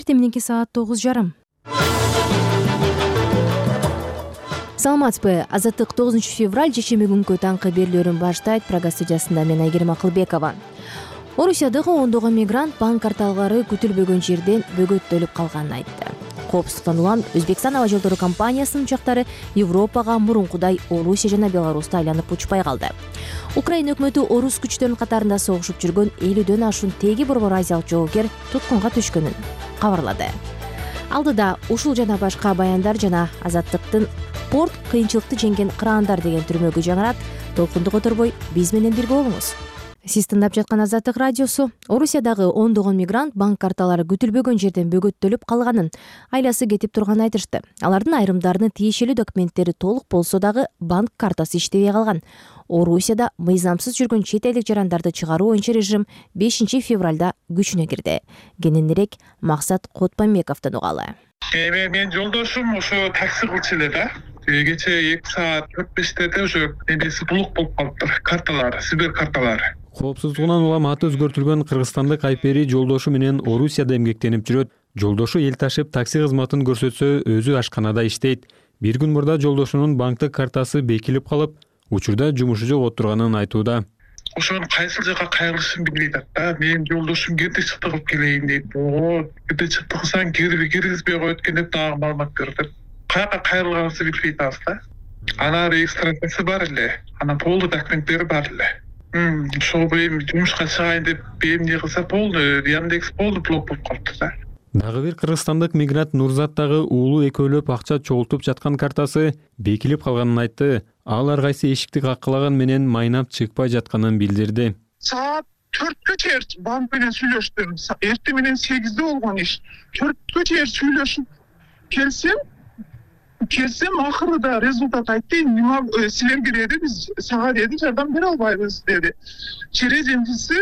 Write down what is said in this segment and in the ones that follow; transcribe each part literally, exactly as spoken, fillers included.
Эртең саат тогуз жарым. Саламатсызбы. Азаттык тогузунчу февраль жекшемби күнкү таңкы берүүлөрүн баштайт. Прага студиясында мен Айгерим Акылбекова. Орусиядагы ондогон мигрант банк карталары күтүлбөгөн жерден бөгөттөлүп калганын айтты. Коопсуздуктан улам Өзбекстан аба жолдору компаниясынын учактары Европага мурункудай Орусия жана Беларусьта айланып учпай калды. Украина өкмөтү орус күчтөрүнүн катарында согушуп жүргөн элүүдөн ашуун теги борбор азиялык жоокер туткунга түшкөнүн кабарлады. Алдыда ушул жана башка баяндар жана Азаттыктын порт кыйынчылыкты жеңген кыраандар деген түрмөгү жаңырат. Толкунду которбой биз менен бирге болуңуз. Сиз тыңдап жаткан Азаттык радиосу. Орусиядагы ондогон мигрант банк карталары күтүлбөгөн жерден бөгөттөлүп калганын, айласы кетип турганын айтышты. Алардын айрымдарынын тиешелүү документтери толук болсо дагы банк картасы иштебей калган. Орусияда мыйзамсыз жүргөн чет элдик жарандарды чыгаруу боюнча режим бешинчи февралда күчүнө кирди. Кененирээк Максат Котпамбековдон угалы. Мен жолдошум ошо такси кылчу эле да. Кечээ эки саат төрт бештеде уже эмеси блок болуп калыптыр. Карталары, сибир карталары. Коопсуздугунан улам аты өзгөртүлгөн кыргызстандык Айпери жолдошу менен Орусияда эмгектенип жүрөт. Жолдошу эл ташып такси кызматын көрсөтсө, өзү ашканада иштейт. Бир күн мурда жолдошунун банктык картасы бекилип калып, учурда жумушу жок отурганын айтууда. Ошону кайсыл жака кайрылышын билбей атат да. Менин жолдошум кирди чыкты кылып келейин дейт. Оо, кирди чыкты кылсаң кирби киргизбей коет экен деп дагы маалымат берди. Каяка кайрылганыбызды билбей атабыз да. Ана регистрациясы бар эле, анан полдуу документтери бар эле. Ошол эми жумушка чыгайын деп эмне кылса болду, Яндекс болду блок болуп калды да. Дагы бир кыргызстандык мигрант Нурзат дагы уулу экөөлөп акча чогултуп жаткан картасы бекилип калганын айтты. Ал ар кайсы эшикти каккылаган менен майнап чыкпай жатканын билдирди. Саат төрткө чейин банк менен сүйлөштүм. Эртең менен сегизде болгон иш. төрткө чейин сүйлөшүп келсем, келсем акырында результат айтты. Мага силерге деди, биз сага деди жардам бере албайбыз деди. Через МФС,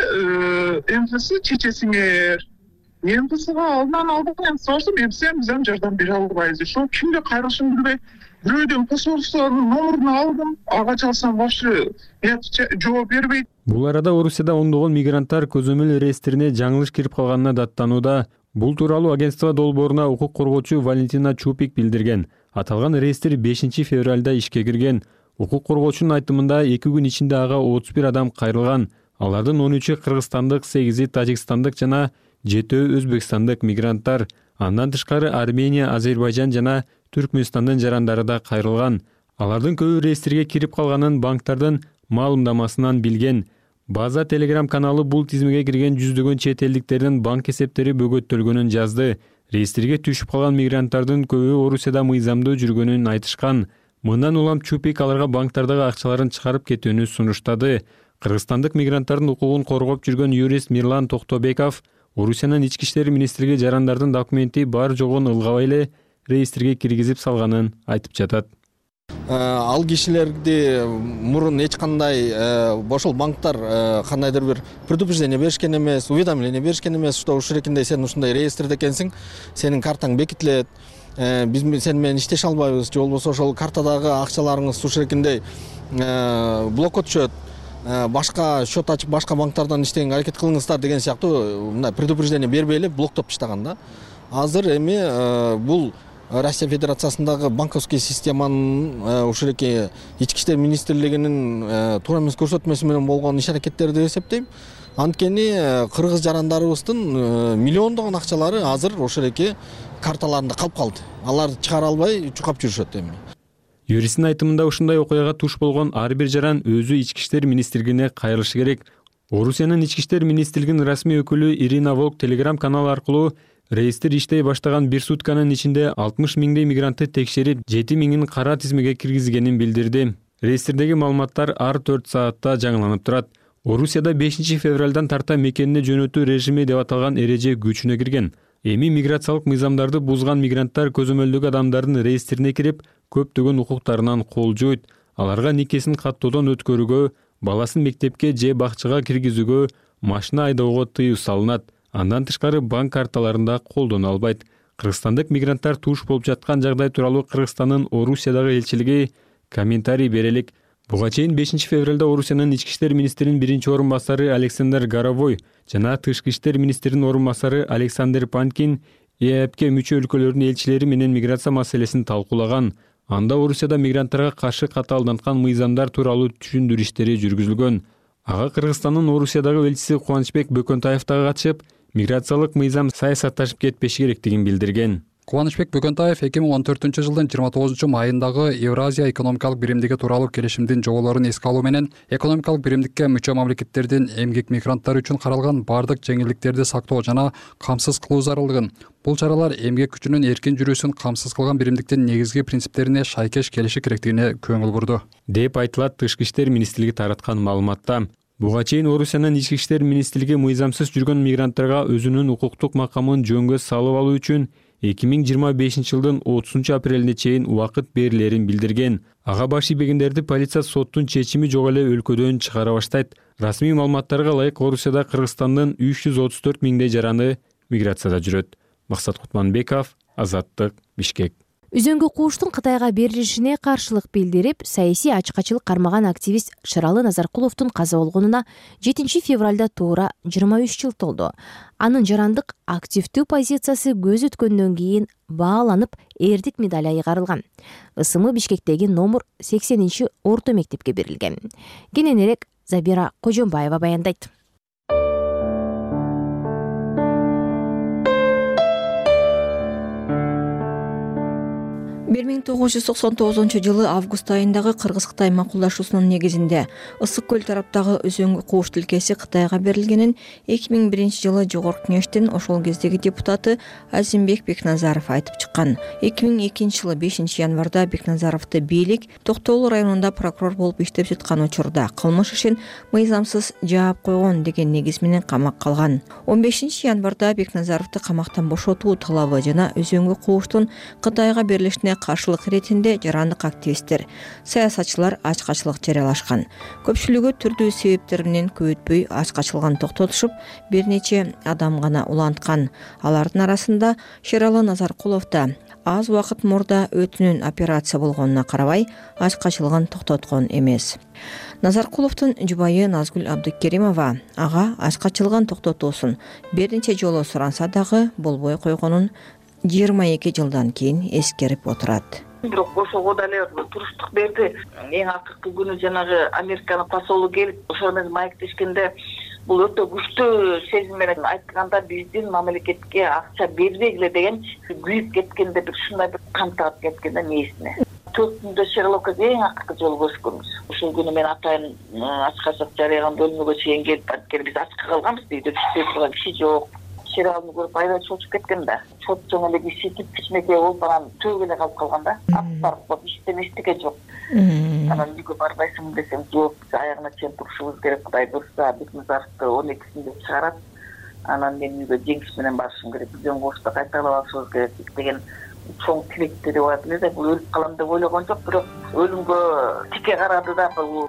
МФС чечесиңер. МФСга алдынан алдым, сорсом МФС биз жардам бере албайбыз. Ошо кимге кайрылышын билбей, бирөөдөн посольствонун номерин алдым, ага чалсам вообще жооп бербейт. Бул арада Орусияда ондогон мигранттар көзөмөл реестрине жаңылыш кирип калганына даттанууда. Бул тууралуу агентство долбооруна укук коргоочу Валентина Чупик билдирген. Аталган реестр бешинчи февралда ишке кирген. Укук коргоочунун айтымында эки күн ичинде ага отуз бир адам кайрылган. Алардын он үчү кыргызстандык, сегизи тажикстандык жана жетөө өзбекстандык мигранттар. Андан тышкары Армения, Азербайжан жана Түркмөнстандын жарандары да кайрылган. Алардын көбү реестрге кирип калганын банктардын маалымдамасынан билген. База Telegram каналы бул тизмеге кирген жүздөгөн чет элдиктердин банк эсептери бөгөттөлгөнүн жазды. Реестрге түшүп калган мигранттардын көбү Орусияда мыйзамдуу жүргөнүн айтышкан. Мындан улам Чупик аларга банктардагы акчаларын чыгарып кетүүнү сунуштады. Кыргызстандык мигранттардын укугун коргоп жүргөн юрист Мирлан Токтобеков Орусиянын ички иштер министрлиги жарандардын документи бар жогун ылгабай эле реестрге киргизип салганын айтып жатат. Ал кишилерди мурун эч кандай ошол банктар кандайдыр бир предупреждение беришкен эмес, уведомление беришкен эмес, что ушурекинде сен ушундай реестрде экенсиң, сенин картаң бекитилет, биз сен менен иштеше албайбыз, же болбосо ошол картадагы акчаларыңыз ушурекинде блокко түшөт, башка счет ачып башка банктардан иштегенге аракет кылыңыздар деген сыяктуу мындай предупреждение бербей эле блоктоп таштаган да. Азыр эми бул Россия Федерациясындагы банковский системанын ушуреки ички иштер министрлигинин туура эмес көрсөтмөсү менен болгон иш аракеттери деп эсептейм. Анткени кыргыз жарандарыбыздын миллиондогон акчалары азыр ушуреки карталарында калып калды. Алар чыгара албай чукап жүрүшөт эми. Юристтин айтымында ушундай окуяга туш болгон ар бир жаран өзү ички иштер министрлигине кайрылышы керек. Орусиянын ички иштер министрлигинин расмий өкүлү Ирина Волк Telegram каналы аркылуу реестр иштей баштаган бир сутканын ичинде алтымыш миңдей мигрантты текшерип, жети миңин кара тизмеге киргизгенин билдирди. Реестрдеги маалыматтар ар төрт саатта жаңыланып турат. Орусияда бешинчи февралдан тарта мекенине жөнөтүү режими деп аталган эреже күчүнө кирген. Эми миграциялык мыйзамдарды бузган мигранттар көзөмөлдөгү адамдардын реестрине кирип, көптөгөн укуктарынан кол жуйт. Аларга никесин каттоодон өткөрүүгө, баласын мектепке же бакчага киргизүүгө, машина айдоого тыюу салынат. Андан тышкары банк карталарында колдоно албайт. Кыргызстандык мигранттар туш болуп жаткан жагдай тууралуу Кыргызстандын Орусиядагы элчилиги комментарий берелик. Буга чейин бешинчи февралда Орусиянын ички иштер министринин биринчи орун басары Александр Горовой жана тышкы иштер министринин орун басары Александр Панкин ээпке мүчө өлкөлөрдүн элчилери менен миграция маселесин талкуулаган. Анда Орусияда мигранттарга каршы катаалданткан мыйзамдар тууралуу түшүндүрүү иштери жүргүзүлгөн. Ага Кыргызстандын Орусиядагы элчиси Кубанычбек Бөкөнтаев дагы катышып, миграциялык мыйзам саясатташып кетпеши керектигин билдирген. Кубанычбек Бөкөнтаев эки миң он төртүнчү жылдын жыйырма тогузунчу майындагы Евразия экономикалык биримдиги тууралуу келишимдин жоболорун эске алуу менен экономикалык биримдикке мүчө мамлекеттердин эмгек мигранттары үчүн каралган бардык жеңилдиктерди сактоо жана камсыз кылуу зарылдыгын. Бул чаралар эмгек күчүнүн эркин жүрүүсүн камсыз кылган биримдиктин негизги принциптерине шайкеш келиши керектигине көңүл бурду, деп айтылат Тышкы иштер министрлиги тараткан маалыматта. Буга чейин Орусиянын Ички иштер министрлиги мыйзамсыз жүргөн мигранттарга өзүнүн укуктук макамын жөнгө салып алуу үчүн эки миң жыйырма бешинчи жылдын отузунчу апрелине чейин убакыт берилерин билдирген. Ага баш ийбегендерди полиция соттун чечими жок эле өлкөдөн чыгара баштайт. Расмий маалыматтарга ылайык Орусияда Кыргызстандын үч жүз отуз төрт миңдей жараны миграцияда жүрөт. Максат Кутманбеков, Азаттык, Бишкек. Үзөңгү кууштун Кытайга берилишине каршылык билдирип, саясий ачкачылык кармаган активист Шералы Назаркуловдун каза болгонуна жетинчи февралда туура жыйырма үч жыл толду. Анын жарандык активдүү позициясы көз өткөндөн кийин бааланып, эрдик медали айгарылган. Ысымы Бишкектеги номер сексенинчи орто мектепке берилген. Кененирээк Забира Кожомбаева баяндайт. бир миң тогуз жүз токсон тогузунчу жылы август айындагы Кыргыз-Кытай макулдашуусунун негизинде Ысык көл тараптагы өзөңгү кууш тилкеси Кытайга берилгенин эки миң биринчи жылы Жогорку Кеңештин ошол кездеги депутаты Азимбек Бекназаров айтып чыккан. эки миң экинчи жылы бешинчи январда Бекназаровду бийлик Токтоолу районунда прокурор болуп иштеп жаткан учурда кылмыш ишин мыйзамсыз жаап койгон деген негиз менен камакка алган. он бешинчи январда Бекназаровду камактан бошотуу талабы жана өзөңгү кууштун Кытайга берилишине каршылык иретинде жарандык активисттер, саясатчылар ачкачылык жарыялашкан. Көпчүлүгү түрдүү себептер менен көп өтпөй ачкачылыгын токтотушуп, бир нече адам гана уланткан. Алардын арасында Шералы Назаркулов да аз убакыт мурда өтүнүн операция болгонуна карабай ачкачылыгын токтоткон эмес. Назаркуловдун жубайы Назгүл Абдыкеримова ага ачкачылыгын токтотуусун бир нече жолу суранса дагы болбой койгонун жыйырма эки жылдан кийин эскерип отурат. Бирок ошого дале туруштук берди. Эң акыркы күнү жанагы Американын посолу келип, ошол менен маектешкенде бул өтө күчтүү сезим менен айтканда биздин мамлекетке акча бербегиле деген күйүп кеткенде бир ушундай бир кантагып кеткенде мээсине. Төртүндө Шерлокко эң акыркы жолу көрүшкөнбүз. Ошол күнү мен атайын ачкачылык жарыяган бөлмөгө чейин келип анткени биз ачка калганбыз, үйдө түштүп турган киши жок. Шералны көрүп аябай чочуп кеткен да. Чоп чоң эле киши кичинекей болуп анан төгүп эле калып калган да. Аптарып коюп иштен эчтеке жок. Анан үйгө барбайсыңбы десем, жок, аягына чейин турушубуз керек. Кудай буйрса Бекназаровду он экисинде чыгарат. Анан мен үйгө жеңиш менен барышым керек. Өзөң кошто кайталап алышыбыз керек деген чоң тилекти деп айтып эле. Бул өлүп калам деп ойлогон жок, бирок өлүмгө тике карады да бул.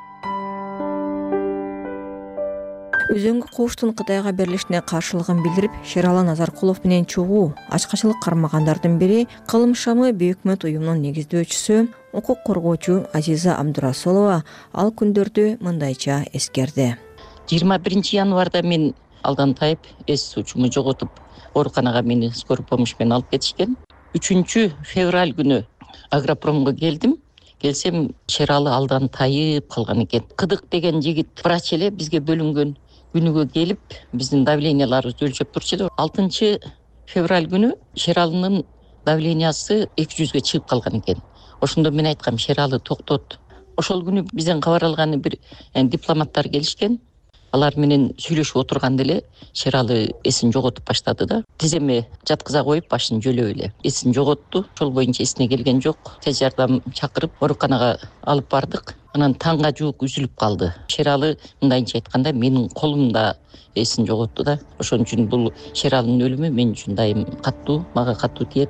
Өзөңгү кууштун Кытайга берилишине каршылыгын билдирип, Шералы Назаркулов менен чогуу ачкачылык кармагандардын бири Кылым шамы бейөкмөт уюмунун негиздөөчүсү, укук коргоочу Азиза Абдурасулова ал күндөрдү мындайча эскерди. жыйырма биринчи январда мен алдан тайып, эс учуму жоготуп, ооруканага мени скорый помощь менен алып кетишкен. үчүнчү февраль күнү Агропромго келдим. Келсем, Шералы алдан тайып калган экен. Кыдык деген жигит врач эле бизге бөлүнгөн. Күнүгө келип, биздин давленияларыбызды өлчөп турчу эле. алтынчы февраль күнү Шералынын давлениясы эки жүзгө чыгып калган экен. Ошондо мен айткам, Шералы токтот. Ошол күнү бизден кабар алганы бир дипломаттар келишкен. Алар менен сүйлөшүп отурганда эле Шералы эсин жоготуп баштады да. Тиземе жаткыза коюп башын жөлөп эле эсин жоготту. Ошол боюнча эсине келген жок. Тез жардам чакырып, ооруканага алып бардык. Анан таңга жуук үзүлүп калды. Шералы мындайча айтканда менин колумда эсин жоготту да. Ошон үчүн бул Шералынын өлүмү мен үчүн дайым каттуу, мага каттуу тиет.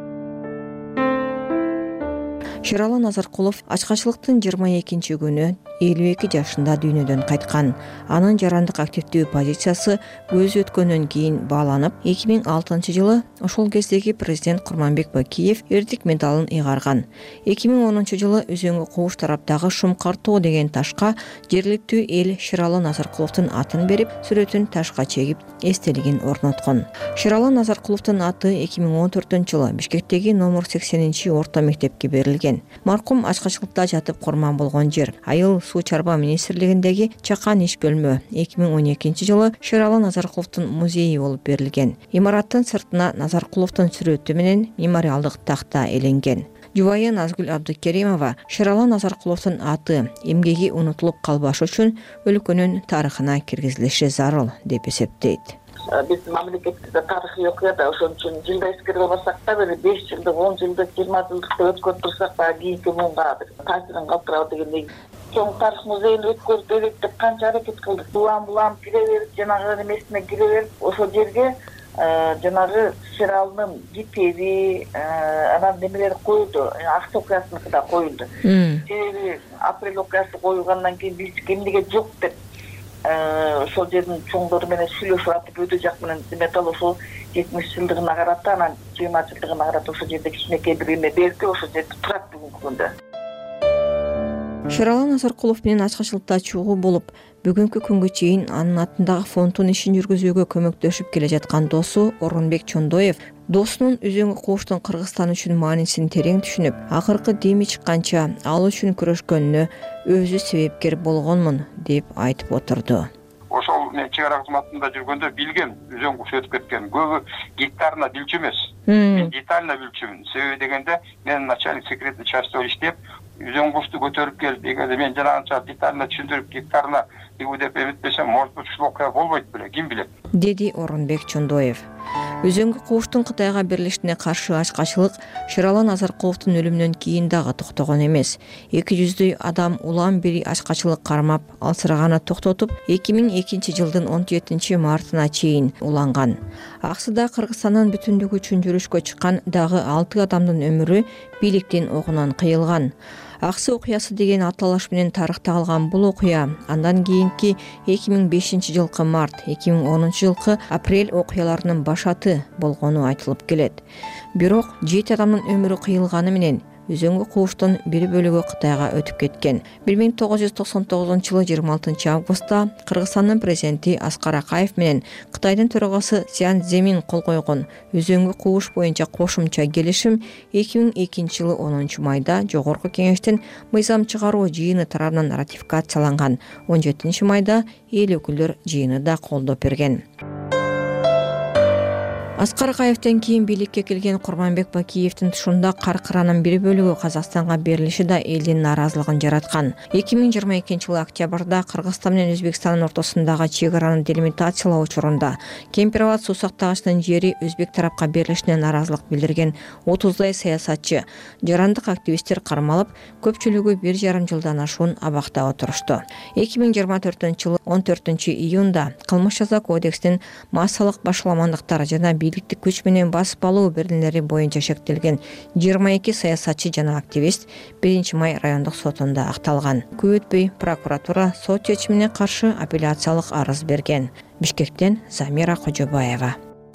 Шералы Назаркулов ачкачылыктын жыйырма экинчи күнү элүү эки жашында дүйнөдөн кайткан. Анын жарандык активдүү позициясы көз өткөндөн кийин бааланып, эки миң алтынчы жылы ошол кездеги президент Курманбек Бакиев эрдик медалын ыйгарган. эки миң онунчу жылы Үзөңгү кууш тараптагы Шумкар тоо деген ташка жергиликтүү эл Шералы Назаркуловдун атын берип, сүрөтүн ташка чегип, эстелигин орноткон. Шералы Назаркуловдун аты эки миң он төртүнчү жылы Бишкектеги номер сексенинчи орто мектепке берилген. Маркум ачкачылыкта жатып курман болгон жер Айыл суу чарба министрлигиндеги Чакан иш бөлмө эки миң он экинчи жылы Шералы Назаркуловдун музейи болуп берилген. Имараттын сыртына Назаркуловдун сүрөтү менен мемориалдык такта эленген. Жубайы Назгүл Абдыкеримова Шералы Назаркуловдун аты, эмгеги унутулуп калбашы үчүн өлкөнүн тарыхына киргизилиши зарыл деп эсептейт. Биз мамлекетте тарыхый окуяда ошон үчүн жылда эскере албасак да бир беш жылдык, он жылдык, жыйырма жылдыкты өткөрүп турсак дагы кийинки муунга бир таасирин калтырабы дегендей. Чоң тарых музейин өткөрүп берет деп канча аракет кылдык. Булам булам кире берип, жанагы эмесине кире берип, ошол жерге жанагы Шералынын китеби, анан немелери коюлду, Акча окуясыныкы да коюлду. Себеби апрель окуясы коюлгандан кийин биз эмнеге жок деп ошол жердин чоңдору менен сүйлөшүп атып, өтө жак менен металл ошол жетимиш жылдыгына карата, анан жыйырма жылдыгына карата ошол жерде кичинекей бир эме берди, ошол жерде турат бүгүнкү күндө. Шералы Назаркулов менен ачкачылыкта чогуу болуп, бүгүнкү күнгө чейин анын атындагы фонддун ишин жүргүзүүгө көмөктөшүп келе жаткан досу Орунбек Чондоев досунун Үзөңгү кууштун Кыргызстан үчүн маанисин терең түшүнүп, акыркы деми чыкканча ал үчүн күрөшкөнүнө өзү себепкер болгонмун деп айтып отурду. Ошол мен чек ара кызматында жүргөндө билгем, Үзөң кууш өтүп кеткен. Көбү гектарына билчү эмес. Мен детально билчүмүн. Себеби дегенде мен начальник секретный частьта иштеп, Үзөң кушту көтөрүп келип, эгерде мен жанагынча детально түшүндүрүп гектарына бигу деп эметпесем, может быть, ушул окуя болбойт беле, ким билет, деди Орунбек Чондоев. Үзөңгү кууштун Кытайга берилишине каршы ачкачылык Шералы Назаркуловдун өлүмүнөн кийин дагы токтогон эмес. эки жүздөй адам улам бери ачкачылык кармап, алсыраганы токтотуп, эки миң экинчи жылдын он жетинчи мартына чейин уланган. Аксыда Кыргызстандын бүтүндүгү үчүн жүрүшкө чыккан дагы алты адамдын өмүрү бийликтин огунан кыйылган. Аксы окуясы деген аталыш менен тарыхта калган бул окуя андан кийинки эки миң бешинчи жылкы март, эки миң онунчу жылкы апрель окуяларынын башаты болгону айтылып келет. Бирок жети адамдын өмүрү кыйылганы менен Үзөңгү кууштун бир бөлүгү Кытайга өтүп кеткен. бир миң тогуз жүз токсон тогузунчу жылы жыйырма алтынчы августта Кыргызстандын президенти Аскар Акаев менен Кытайдын төрагасы Цзян Цземин кол койгон Үзөңгү кууш боюнча кошумча келишим эки миң экинчи жылы онунчу майда Жогорку Кеңештин мыйзам чыгаруу жыйыны тарабынан ратификацияланган. он жетинчи майда эл өкүлдөр жыйыны да колдоп берген. Аскар Акаевден кийин бийликке келген Курманбек Бакиевдин тушунда каркыранын бир бөлүгү Казакстанга берилиши да элдин нааразылыгын жараткан. эки миң жыйырма экинчи жылы октябрда Кыргызстан менен Өзбекстандын ортосундагы чек араны делимитациялоо учурунда Кемпироват суу сактагычтын жери өзбек тарапка берилишине нааразылык билдирген отуздай саясатчы, жарандык активисттер кармалып, көпчүлүгү бир жарым жылдан ашуун абакта отурушту. эки миң жыйырма төртүнчү жылы он төртүнчү июнда кылмыш жаза кодекстин массалык башаламандыктар жана бийликтик күч менен басып алуу берилмелери боюнча шектелген жыйырма эки саясатчы жана активист биринчи май райондук сотунда акталган. Көп өтпөй прокуратура сот чечимине каршы апелляциялык арыз берген. Бишкектен Замира Кожобаева.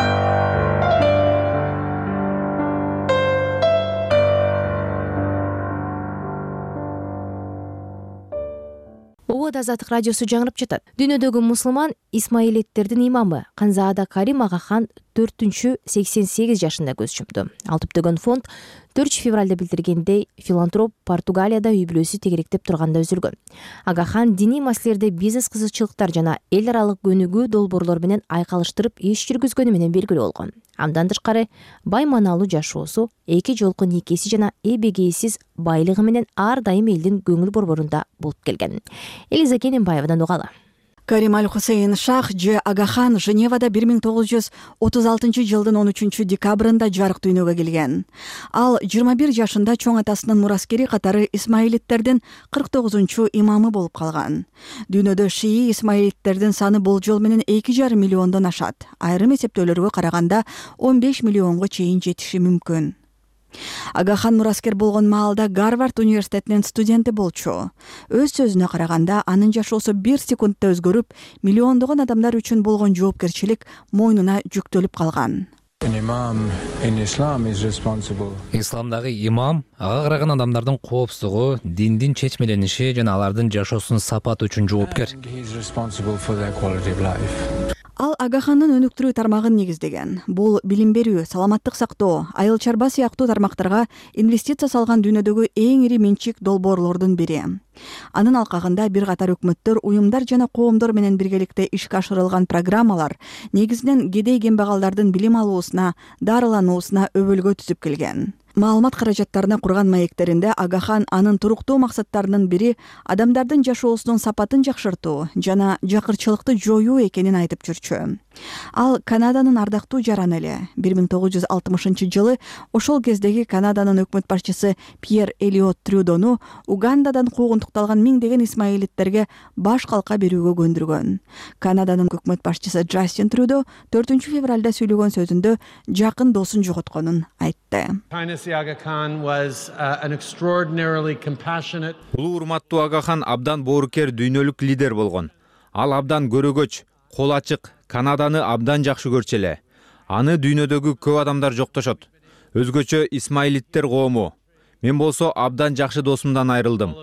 Обод Азаттык радиосу жаңырып жатат. Дүйнөдөгү мусулман исмаилиттердин имамы Канзаада Карим Агахан төртүнчү сексен сегиз жашында көз жумду. Ал Түптөгөн фонд төртүнчү февралда билдиргендей, филантроп Португалияда үй бүлөсү тегеректеп турганда үзүлгөн. Агахан диний маселелерде бизнес кызыкчылыктар жана эл аралык көнүгүү долбоорлор менен айкалыштырып иш жүргүзгөнү менен белгилүү болгон. Андан тышкары бай маналуу жашоосу, эки жолку никеси жана эбегейсиз байлыгы менен ар дайым элдин көңүл борборунда болуп келген. Элиза Кененбаевадан угалы. Карим Аль-Хусейн Шах Ж. Агахан Женевада бир миң тогуз жүз отуз алтынчы жылдын он үчүнчү декабрында жарык дүйнөгө келген. Ал жыйырма бир жашында чоң атасынын мураскери катары исмаилиттердин кырк тогузунчу имамы болуп калган. Дүйнөдө шии исмаилиттердин саны болжол менен эки жарым миллиондон ашат. Айрым эсептөөлөргө караганда он беш миллионго чейин жетиши мүмкүн. Агахан мураскер болгон маалда Гарвард университетинин студенти болчу. Өз сөзүнө караганда, анын жашоосу бир секундта өзгөрүп, миллиондогон адамдар үчүн болгон жоопкерчилик мойнуна жүктөлүп калган. Исламдагы имам ага караган адамдардын коопсуздугу, диндин чечмелениши жана алардын жашоосунун сапаты үчүн жоопкер. Ал Агахандын өнүктүрүү тармагын негиздеген. Бул билим берүү, саламаттык сактоо, айыл чарба сыяктуу тармактарга инвестиция салган дүйнөдөгү эң ири менчик долбоорлордун бири. Анын алкагында бир катар өкмөттөр, уюмдар жана коомдор менен биргеликте ишке ашырылган программалар негизинен кедей кембагалдардын билим алуусуна, дарылануусуна өбөлгө түзүп келген. Маалымат каражаттарына курган маектеринде Агахан анын туруктуу максаттарынын бири адамдардын жашоосунун сапатын жакшыртуу жана жакырчылыкты жоюу экенин айтып жүрчү. Ал Канаданын ардактуу жараны эле. бир миң тогуз жүз алтымышынчы жылы ошол кездеги Канаданын өкмөт башчысы Пьер Элиот Трюдону Угандадан куугунтукталган миңдеген исмаилиттерге баш калка берүүгө көндүргөн. Канаданын өкмөт башчысы Джастин Трюдо төртүнчү февралда сүйлөгөн сөзүндө жакын досун жоготконун айтты. Улуу урматтуу Агахан абдан боорукер дүйнөлүк лидер болгон. Ал абдан көрөгөч, кол ачык, Канаданы абдан жакшы көрчү эле. Аны дүйнөдөгү көп адамдар жоктошот. Өзгөчө исмаилиттер коому. Мен болсо абдан жакшы досумдан айрылдым.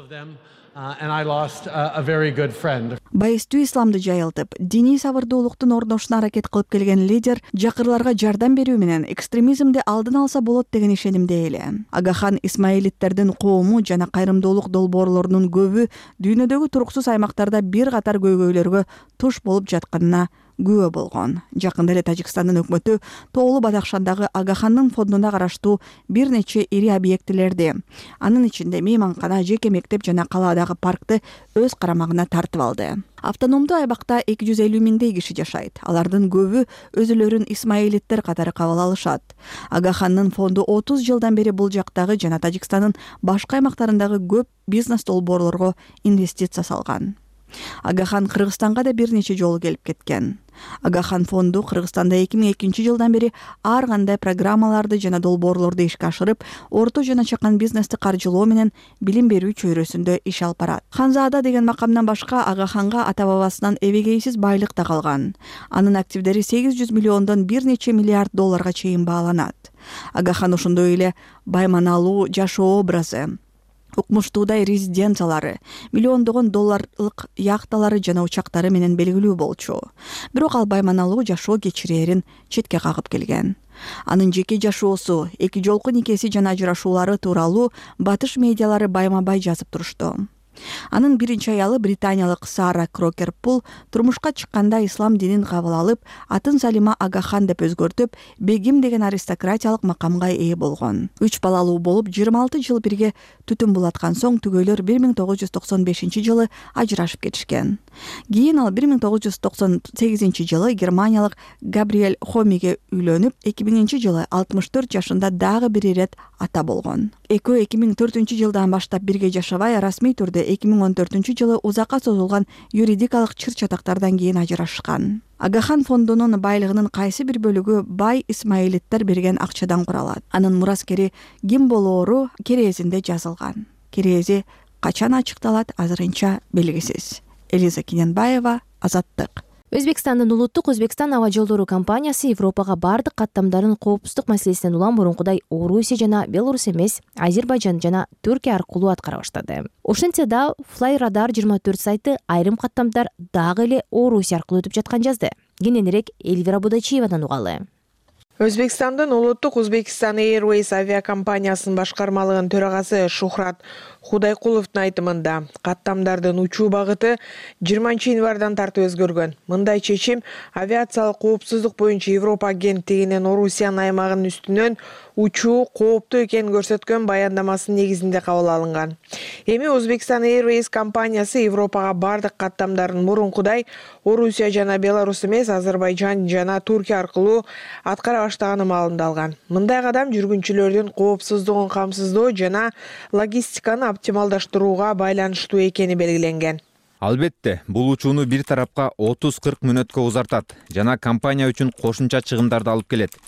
Байыстуу исламды жайылтып, диний сабырдуулуктун орношуна аракет кылып келген лидер жакырларга жардам берүү менен экстремизмди алдын алса болот деген ишенимде эле. Агахан исмаилиттердин коому жана кайрымдуулук долбоорлорунун көбү дүйнөдөгү туруксуз аймактарда бир катар көйгөйлөргө туш болуп жатканына күбө болгон. Жакында эле Тажикстандын өкмөтү Тоолуу Бадахшандагы Агахандын фондуна караштуу бир нече ири объектилерди, анын ичинде мейманкана, жеке мектеп жана калаадагы паркты өз карамагына тартып алды. Автономдуу айбакта эки жүз элүү миңдей киши жашайт. Алардын көбү өзүлөрүн исмаилиттер катары кабыл алышат. Агахандын фонду отуз жылдан бери бул жактагы жана Тажикстандын башка аймактарындагы көп бизнес долбоорлорго инвестиция салган. Агахан Кыргызстанга да бир нече жолу келип кеткен. Агахан фонду Кыргызстанда эки миң экинчи жылдан бери ар кандай программаларды жана долбоорлорду ишке ашырып, орто жана чакан бизнести каржылоо менен билим берүү чөйрөсүндө иш алып барат. Ханзаада деген макамдан башка Агаханга ата-бабасынан эбегейсиз байлык да калган. Анын активдери сегиз жүз миллиондон бир нече миллиард долларга чейин бааланат. Агахан ошондой эле байманалуу жашоо образы, укмуштуудай резиденциялары, миллиондогон долларлык яхталары жана учактары менен белгилүү болчу. Бирок ал байманалуу жашоо кечирээрин четке кагып келген. Анын жеке жашоосу, эки жолку никеси жана ажырашуулары тууралуу батыш медиалары байма-бай жазып турушту. Анын биринчи аялы британиялык Сара Крокерпул турмушка чыкканда ислам динин кабыл алып, атын Салима Агахан деп өзгөртүп, бегим деген аристократиялык макамга ээ болгон. Үч балалуу болуп, жыйырма алты жыл бирге түтүн булаткан соң түгөйлөр бир миң тогуз жүз токсон бешинчи жылы ажырашып кетишкен. Кийин ал бир миң тогуз жүз токсон сегизинчи жылы германиялык Габриэль Хомиге үйлөнүп, эки миңинчи жылы алтымыш төрт жашында дагы бир ирет ата болгон. Экөө эки миң төртүнчү жылдан баштап бирге жашабай, расмий түрдө эки миң он төртүнчү жылы узакка созулган юридикалык чыр-чатактардан кийин ажырашкан. Агахан фондунун байлыгынын кайсы бир бөлүгү бай исмаилиттер берген акчадан куралат. Анын мураскери ким болоору керезинде жазылган. Керези качан ачыкталат азырынча белгисиз. Элиза Кененбаева, Азаттык. Өзбекстандын улуттук Өзбекстан аба жолдору компаниясы Европага бардык каттамдарын коопсуздук маселесинен улам мурункудай Орусия жана Беларусь эмес, Азербайжан жана Түркия аркылуу аткара баштады. Ошентсе да Flyradar жыйырма төрт сайты айрым каттамдар дагы эле Орусия аркылуу өтүп жаткан жазды. Кененирээк Эльвира Будачиевадан угалы. Өзбекстандын улуттук Узбекистан Airways авиакомпаниясынын башкармалыгынын төрагасы Шухрат Худайкуловдун айтымында каттамдардын учуу багыты жыйырманчы январдан тартып өзгөргөн. Мындай чечим авиациялык коопсуздук боюнча Европа агенттигинин Орусиянын аймагынын үстүнөн учуу кооптуу экенин көрсөткөн баяндамасынын негизинде кабыл алынган. Эми Узбекистан Airways компаниясы Европага бардык каттамдарын мурункудай Орусия жана Беларусь эмес, Азербайжан жана Түркия аркылуу аткара баштаганы маалымда алган. Мындай кадам жүргүнчүлөрдүн коопсуздугун камсыздоо жана логистиканы оптималдаштырууга байланыштуу экени белгиленген. Албетте, бул учууну бир тарапка отуз кырк мүнөткө узартат жана компания үчүн кошумча чыгымдарды алып келет.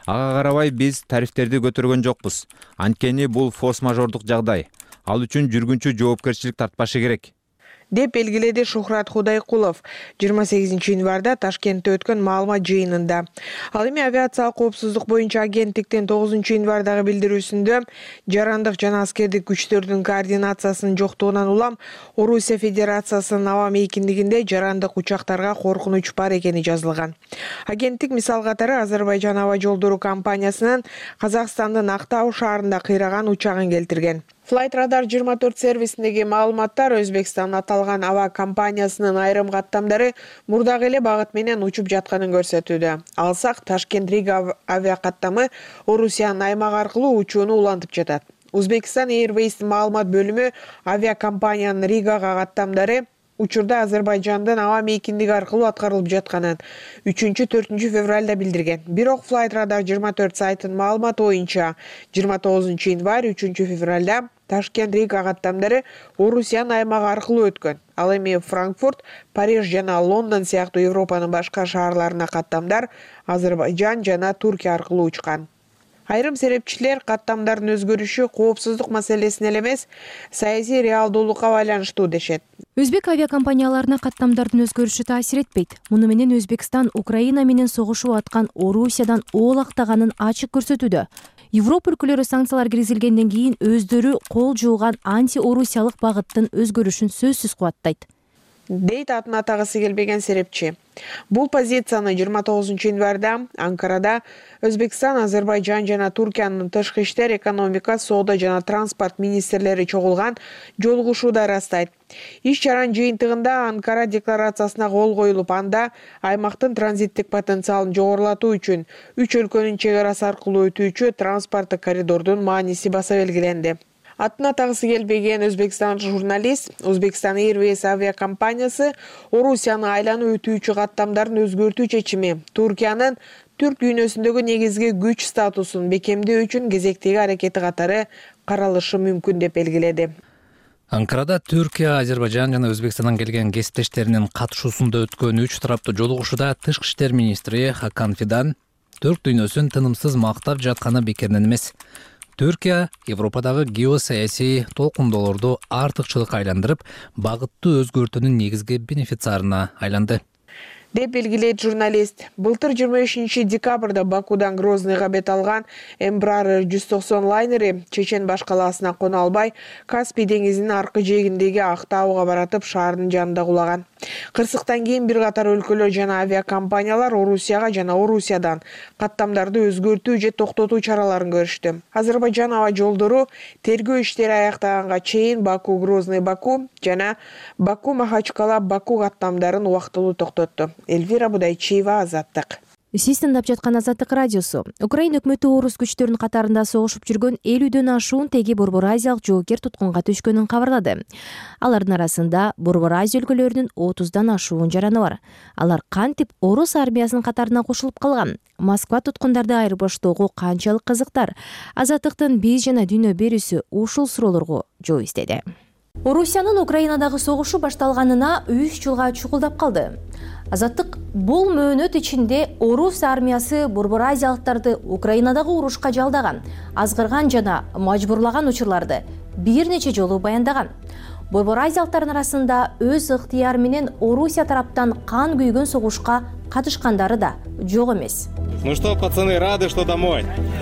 ага карабай биз тарифтерди көтөргөн жокпуз. Анткени бул форс мажордук жагдай. Ал үчүн жүргүнчү жоопкерчилик тартпашы керек, деп белгиледи Шухрат Худайкулов жыйырма сегизинчи январда Ташкентте өткөн маалымат жыйынында. Ал эми авиациялык коопсуздук боюнча агенттиктин тогузунчу январдагы билдирүүсүндө жарандык жана аскердик күчтөрдүн координациясынын жоктугунан улам Орусия Федерациясынын аба мейкиндигинде жарандык учактарга коркунуч бар экени жазылган. Агенттик мисал катары Азербайжан аба жолдору компаниясынын Казакстандын Актау шаарында кыйраган учагын келтирген. Flight Radar жыйырма төрт сервисиндеги маалыматтар Өзбекстан аталган аба компаниясынын айрым каттамдары мурдагы эле багыт менен учуп жатканын көрсөтүүдө. Алсак Ташкент-Рига авиакаттамы Орусиянын аймак аркылуу учууну улантып жатат. Uzbekistan Airways'тин маалымат бөлүмү авиакомпаниянын Ригага каттамдары учурда Азербайжандын аба мейкиндиги аркылуу аткарылып жатканын үчүнчү-төртүнчү февралда билдирген. Бирок Flight Radar жыйырма төрт сайтынын маалыматы боюнча жыйырма тогузунчу январь үчүнчү февралда Ташкент-Рига каттамдары Орусиянын аймагы аркылуу өткөн. Ал эми Франкфурт, Париж жана Лондон сыяктуу Европанын башка шаарларына каттамдар Азербайжан жана Туркия аркылуу учкан. Айрым серепчилер каттамдардын өзгөрүшү коопсуздук маселесине эле эмес, саясий реалдуулукка байланыштуу дешет. Өзбек авиакомпанияларына каттамдардын өзгөрүшү таасир этпейт. Муну менен Өзбекстан Украина менен согушуп аткан Орусиядан оолактаганын ачык көрсөтүүдө. Европа өлкөлөрү санкциялар киргизилгенден кийин өздөрү кол жууган анти-орусиялык багыттын өзгөрүшүн сөзсүз кубаттайт, дейт атын атагысы келбеген серепчи. Бул позицияны жыйырма тогузунчу январда Анкарада Өзбекстан, Азербайжан жана Туркиянын тышкы иштер, экономика, соода жана транспорт министрлери чогулган жолугушууда ырастайт. Иш чаранын жыйынтыгында Анкара декларациясына кол коюлуп, анда аймактын транзиттик потенциалын жогорулатуу үчүн үч өлкөнүн чек арасы аркылуу өтүүчү транспорттук коридордун мааниси баса белгиленди. Атын атагысы келбеген Өзбекстан журналист Uzbekistan Airways авиакомпаниясы Орусияны айланып өтүүчү каттамдарын өзгөртүү чечими Туркиянын Түрк дүйнөсүндөгү негизги күч статусун бекемдөө үчүн кезектеги аракети катары каралышы мүмкүн деп белгиледи. Анкарада Түркия, Азербайжан жана Өзбекстандан келген кесиптештеринин катышуусунда өткөн үч тараптуу жолугушууда тышкы иштер министри Хакан Фидан Түрк дүйнөсүн тынымсыз мактап жатканы бекеринен эмес. Түркия Европадагы геосаясий толкундоолорду артыкчылыкка айландырып, багыттуу өзгөртүүнүн негизги бенефициарына айланды, деп белгилейт журналист. Былтыр жыйырма бешинчи декабрда Бакудан Грозныйга бет алган Embraer жүз токсон лайнери Чечен баш калаасына кона албай, Каспий деңизинин аркы жээгиндеги Актауга баратып шаардын жанында кулаган. Кырсыктан кийин бир катар өлкөлөр жана авиакомпаниялар Орусияга жана Орусиядан каттамдарды өзгөртүү же токтотуу чараларын көрүштү. Азербайжан аба жолдору тергөө иштери аяктаганга чейин Баку Грозный Баку жана Баку Махачкала Баку каттамдарын убактылуу токтотту. Эльвира Будайчиева, Азаттык. Сиз тыңдап жаткан Азаттык радиосу. Украина өкмөтү орус күчтөрүнүн катарында согушуп жүргөн элүүдөн ашуун теги Борбор Азиялык жоокер туткунга түшкөнүн кабарлады. Алардын арасында Борбор Азия өлкөлөрүнүн отуздан ашуун жараны бар. Алар кантип орус армиясынын катарына кошулуп калган? Москва туткундарды айырбаштоого канчалык кызыктар? Азаттыктын биз жана дүйнө берүүсү ушул суроолорго жооп издеди. Орусиянын Украинадагы согушу башталганына үч жылга чукулдап калды. Азаттык бул мөөнөт ичинде орус армиясы Борбор Азиялыктарды Украинадагы урушка жалдаган, азгырган жана мажбурлаган учурларды бир нече жолу баяндаган. Борбор Азиялыктардын арасында өз ыктыяры менен Орусия тараптан кан күйгөн согушка катышкандары да жок эмес. Ну что, пацаны, рады, что домой?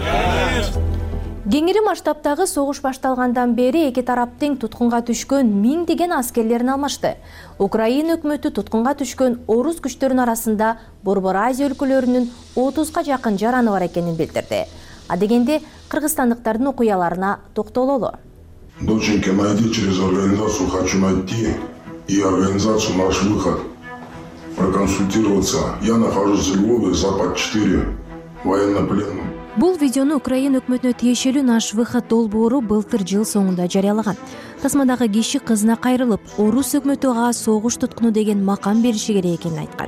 Кеңири масштабтагы согуш башталгандан бери эки тарап тең туткунга түшкөн миңдеген аскерлерин алмашты. Украина өкмөтү туткунга түшкөн орус күчтөрүнүн арасында Борбор Азия өлкөлөрүнүн отузга жакын жараны бар экенин билдирди. А дегенде кыргызстандыктардын окуяларына токтололу. Доченька, найди через организацию «Хочу найти» и организацию «Наш выход» проконсультироваться. Я нахожусь в Львове, Запад четыре, военнопленным. Бул видеону Украина өкмөтүнө тиешелүү Наш выход долбоору былтыр жыл соңунда жарыялаган. Тасмадагы киши кызына кайрылып, орус өкмөтү ага согуш туткуну деген макам бериши керек экенин айткан.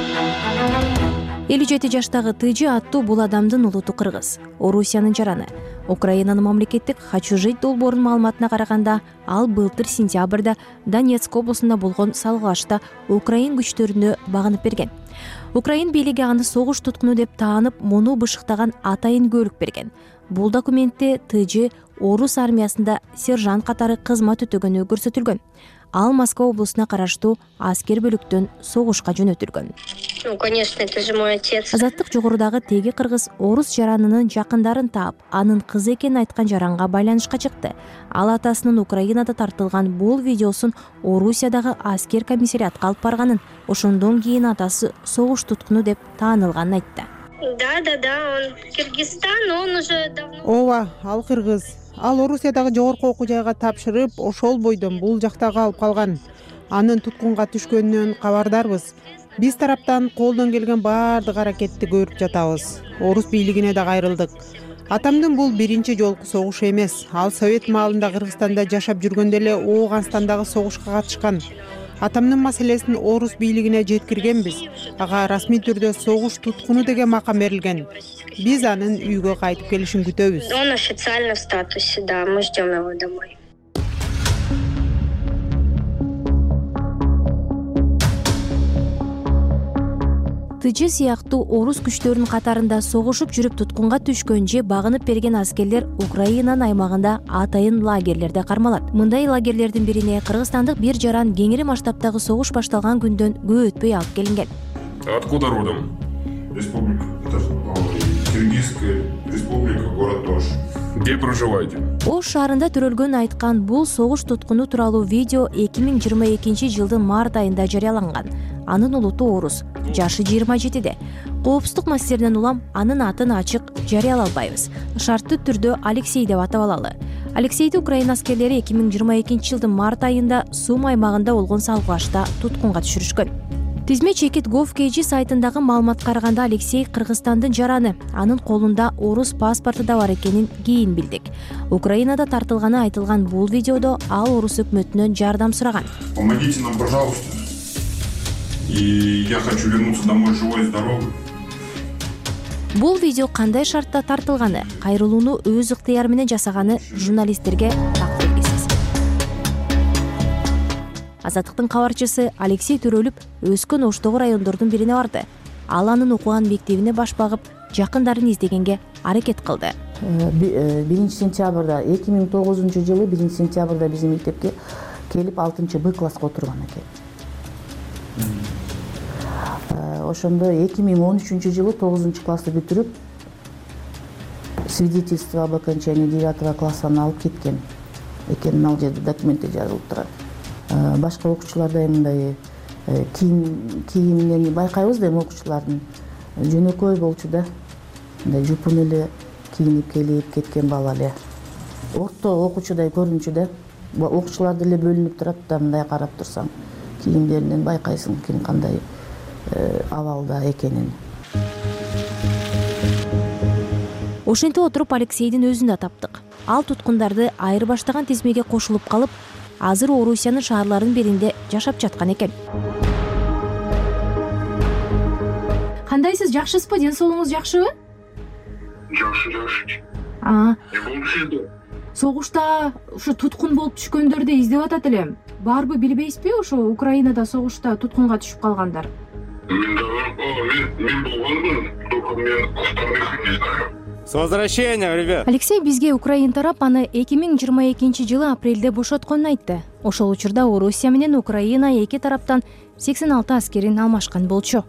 элүү жети жаштагы Тыжы аттуу бул адамдын улуту кыргыз, Орусиянын жараны. Украинанын мамлекеттик «Хочу жить» долбоорунун маалыматына караганда, ал былтыр сентябрда Донецк облусунда болгон салгылашта Украин күчтөрүнө багынып берген. Украин бийлиги аны согуш туткуну деп таанып, муну бышыктаган атайын көөлүк берген. Бул документте ТЖ орус армиясында сержант катары кызмат өтөгөнү көрсөтүлгөн. Ал Москва облусуна караштуу аскер бөлүктөн согушка жөнөтүлгөн. Ну, конечно, это же мой отец. Азаттык жогорудагы теги кыргыз орус жаранынын жакындарын таап, анын кызы экенин айткан жаранга байланышка чыкты. Ал атасынын Украинада тартылган бул видеосун Орусиядагы аскер комиссариатка алып барганын, ошондон кийин атасы согуш туткуну деп таанылганын айтты. Да, да, да, он Кыргызстан, он уже давно. Ооба, ал кыргыз. Ал Орусиядагы жогорку окуу жайга тапшырып, ошол бойдон бул жактагы алып калган. Анын туткунга түшкөнүнөн кабардарбыз. Биз тараптан колдон келген баардык аракетти көрүп жатабыз. Орус бийлигине да кайрылдык. Атамдын бул биринчи жолку согушу эмес. Ал Совет маалында Кыргызстанда жашап жүргөндө эле Ооганстандагы согушка катышкан. Атамдын маселесин орус бийлигине жеткиргенбиз. Ага расмий түрдө согуш туткуну деген макам берилген. Биз анын үйгө кайтып келишин күтөбүз. Он официально в статусе, да, мы ждем его домой. ТЖ сыяктуу орус күчтөрүнүн катарында согушуп жүрүп туткунга түшкөн же багынып берген аскерлер Украинанын аймагында атайын лагерлерде кармалат. Мындай лагерлердин бирине кыргызстандык бир жаран кеңири масштабтагы согуш башталган күндөн көп өтпөй алып келинген. Откуда родом? Республика. Киргизская республика, город Ош. Где проживаете? Ош шаарында төрөлгөн айткан бул согуш туткуну тууралуу видео эки миң жыйырма экинчи жылдын март айында жарыяланган. Анын улуту орус, жашы жыйырма жетиде. Коопсуздук маселелеринен улам анын атын ачык жарыялай албайбыз. Шарттуу түрдө Алексей деп атап алалы. Алексейди Украина аскерлери эки миң жыйырма экинчи жылдын март айында Сум аймагында болгон салгылашта туткунга түшүрүшкөн. Тизме чекит гов кж сайтындагы маалыматка караганда Алексей Кыргызстандын жараны, анын колунда орус паспорту да бар экенин кийин билдик. Украинада тартылганы айтылган бул видеодо ал орус өкмөтүнөн жардам сураган. Помогите нам, пожалуйста. И я хочу вернуться домой живой и здоровый. Бул видео кандай шартта тартылганы, кайрылууну өз ыктыяры менен жасаганы журналисттерге так белгисиз. Азаттыктын кабарчысы Алексей төрөлүп, өскөн Оштогу райондордун бирине барды. Ал анын окуган мектебине баш багып, жакындарын издегенге аракет кылды. биринчи сентябрда эки миң тогузунчу жылы биринчи сентябрда биздин мектепке келип алтынчы Б класска отурган экен. Ошондо эки миң он үчүнчү жылы тогузунчу классты бүтүрүп, свидетельство об окончании девятого класстан алып кеткен экен. Ал жерде документте жазылып турат. Башка окуучуларда мындай кийиминен байкайбыз да, эми окуучулардын жөнөкөй болчу да, мындай жупун эле кийинип келип кеткен бала эле. Орто окуучудай көрүнчү да, окуучулар деле бөлүнүп турат да, мындай карап турсаң кийимдеринен байкайсың ким кандай абалда экенин. Ошентип отуруп Алексейдин өзүн да таптык. Ал туткундарды айырбаштаган тизмеге кошулуп калып, азыр Орусиянын шаарларынын биринде жашап жаткан экен. Кандайсыз, жакшысызбы? Ден соолугуңуз жакшыбы? Жакшы, жакшы. А. Не болду сизде? Согушта ушу туткун болуп түшкөндөрдү издеп атат элем. Барбы билбейсизби, ошо Украинада согушта туткунга түшүп калгандар? Мен мен мен болгонмун, только мен остальных не знаю. С возвращением, ребят! Алексей бизге Украин тарап аны эки миң жыйырма экинчи жылы апрелде бошотконун айтты. Ошол учурда Орусия менен Украина эки тараптан сексен алты аскерин алмашкан болчу.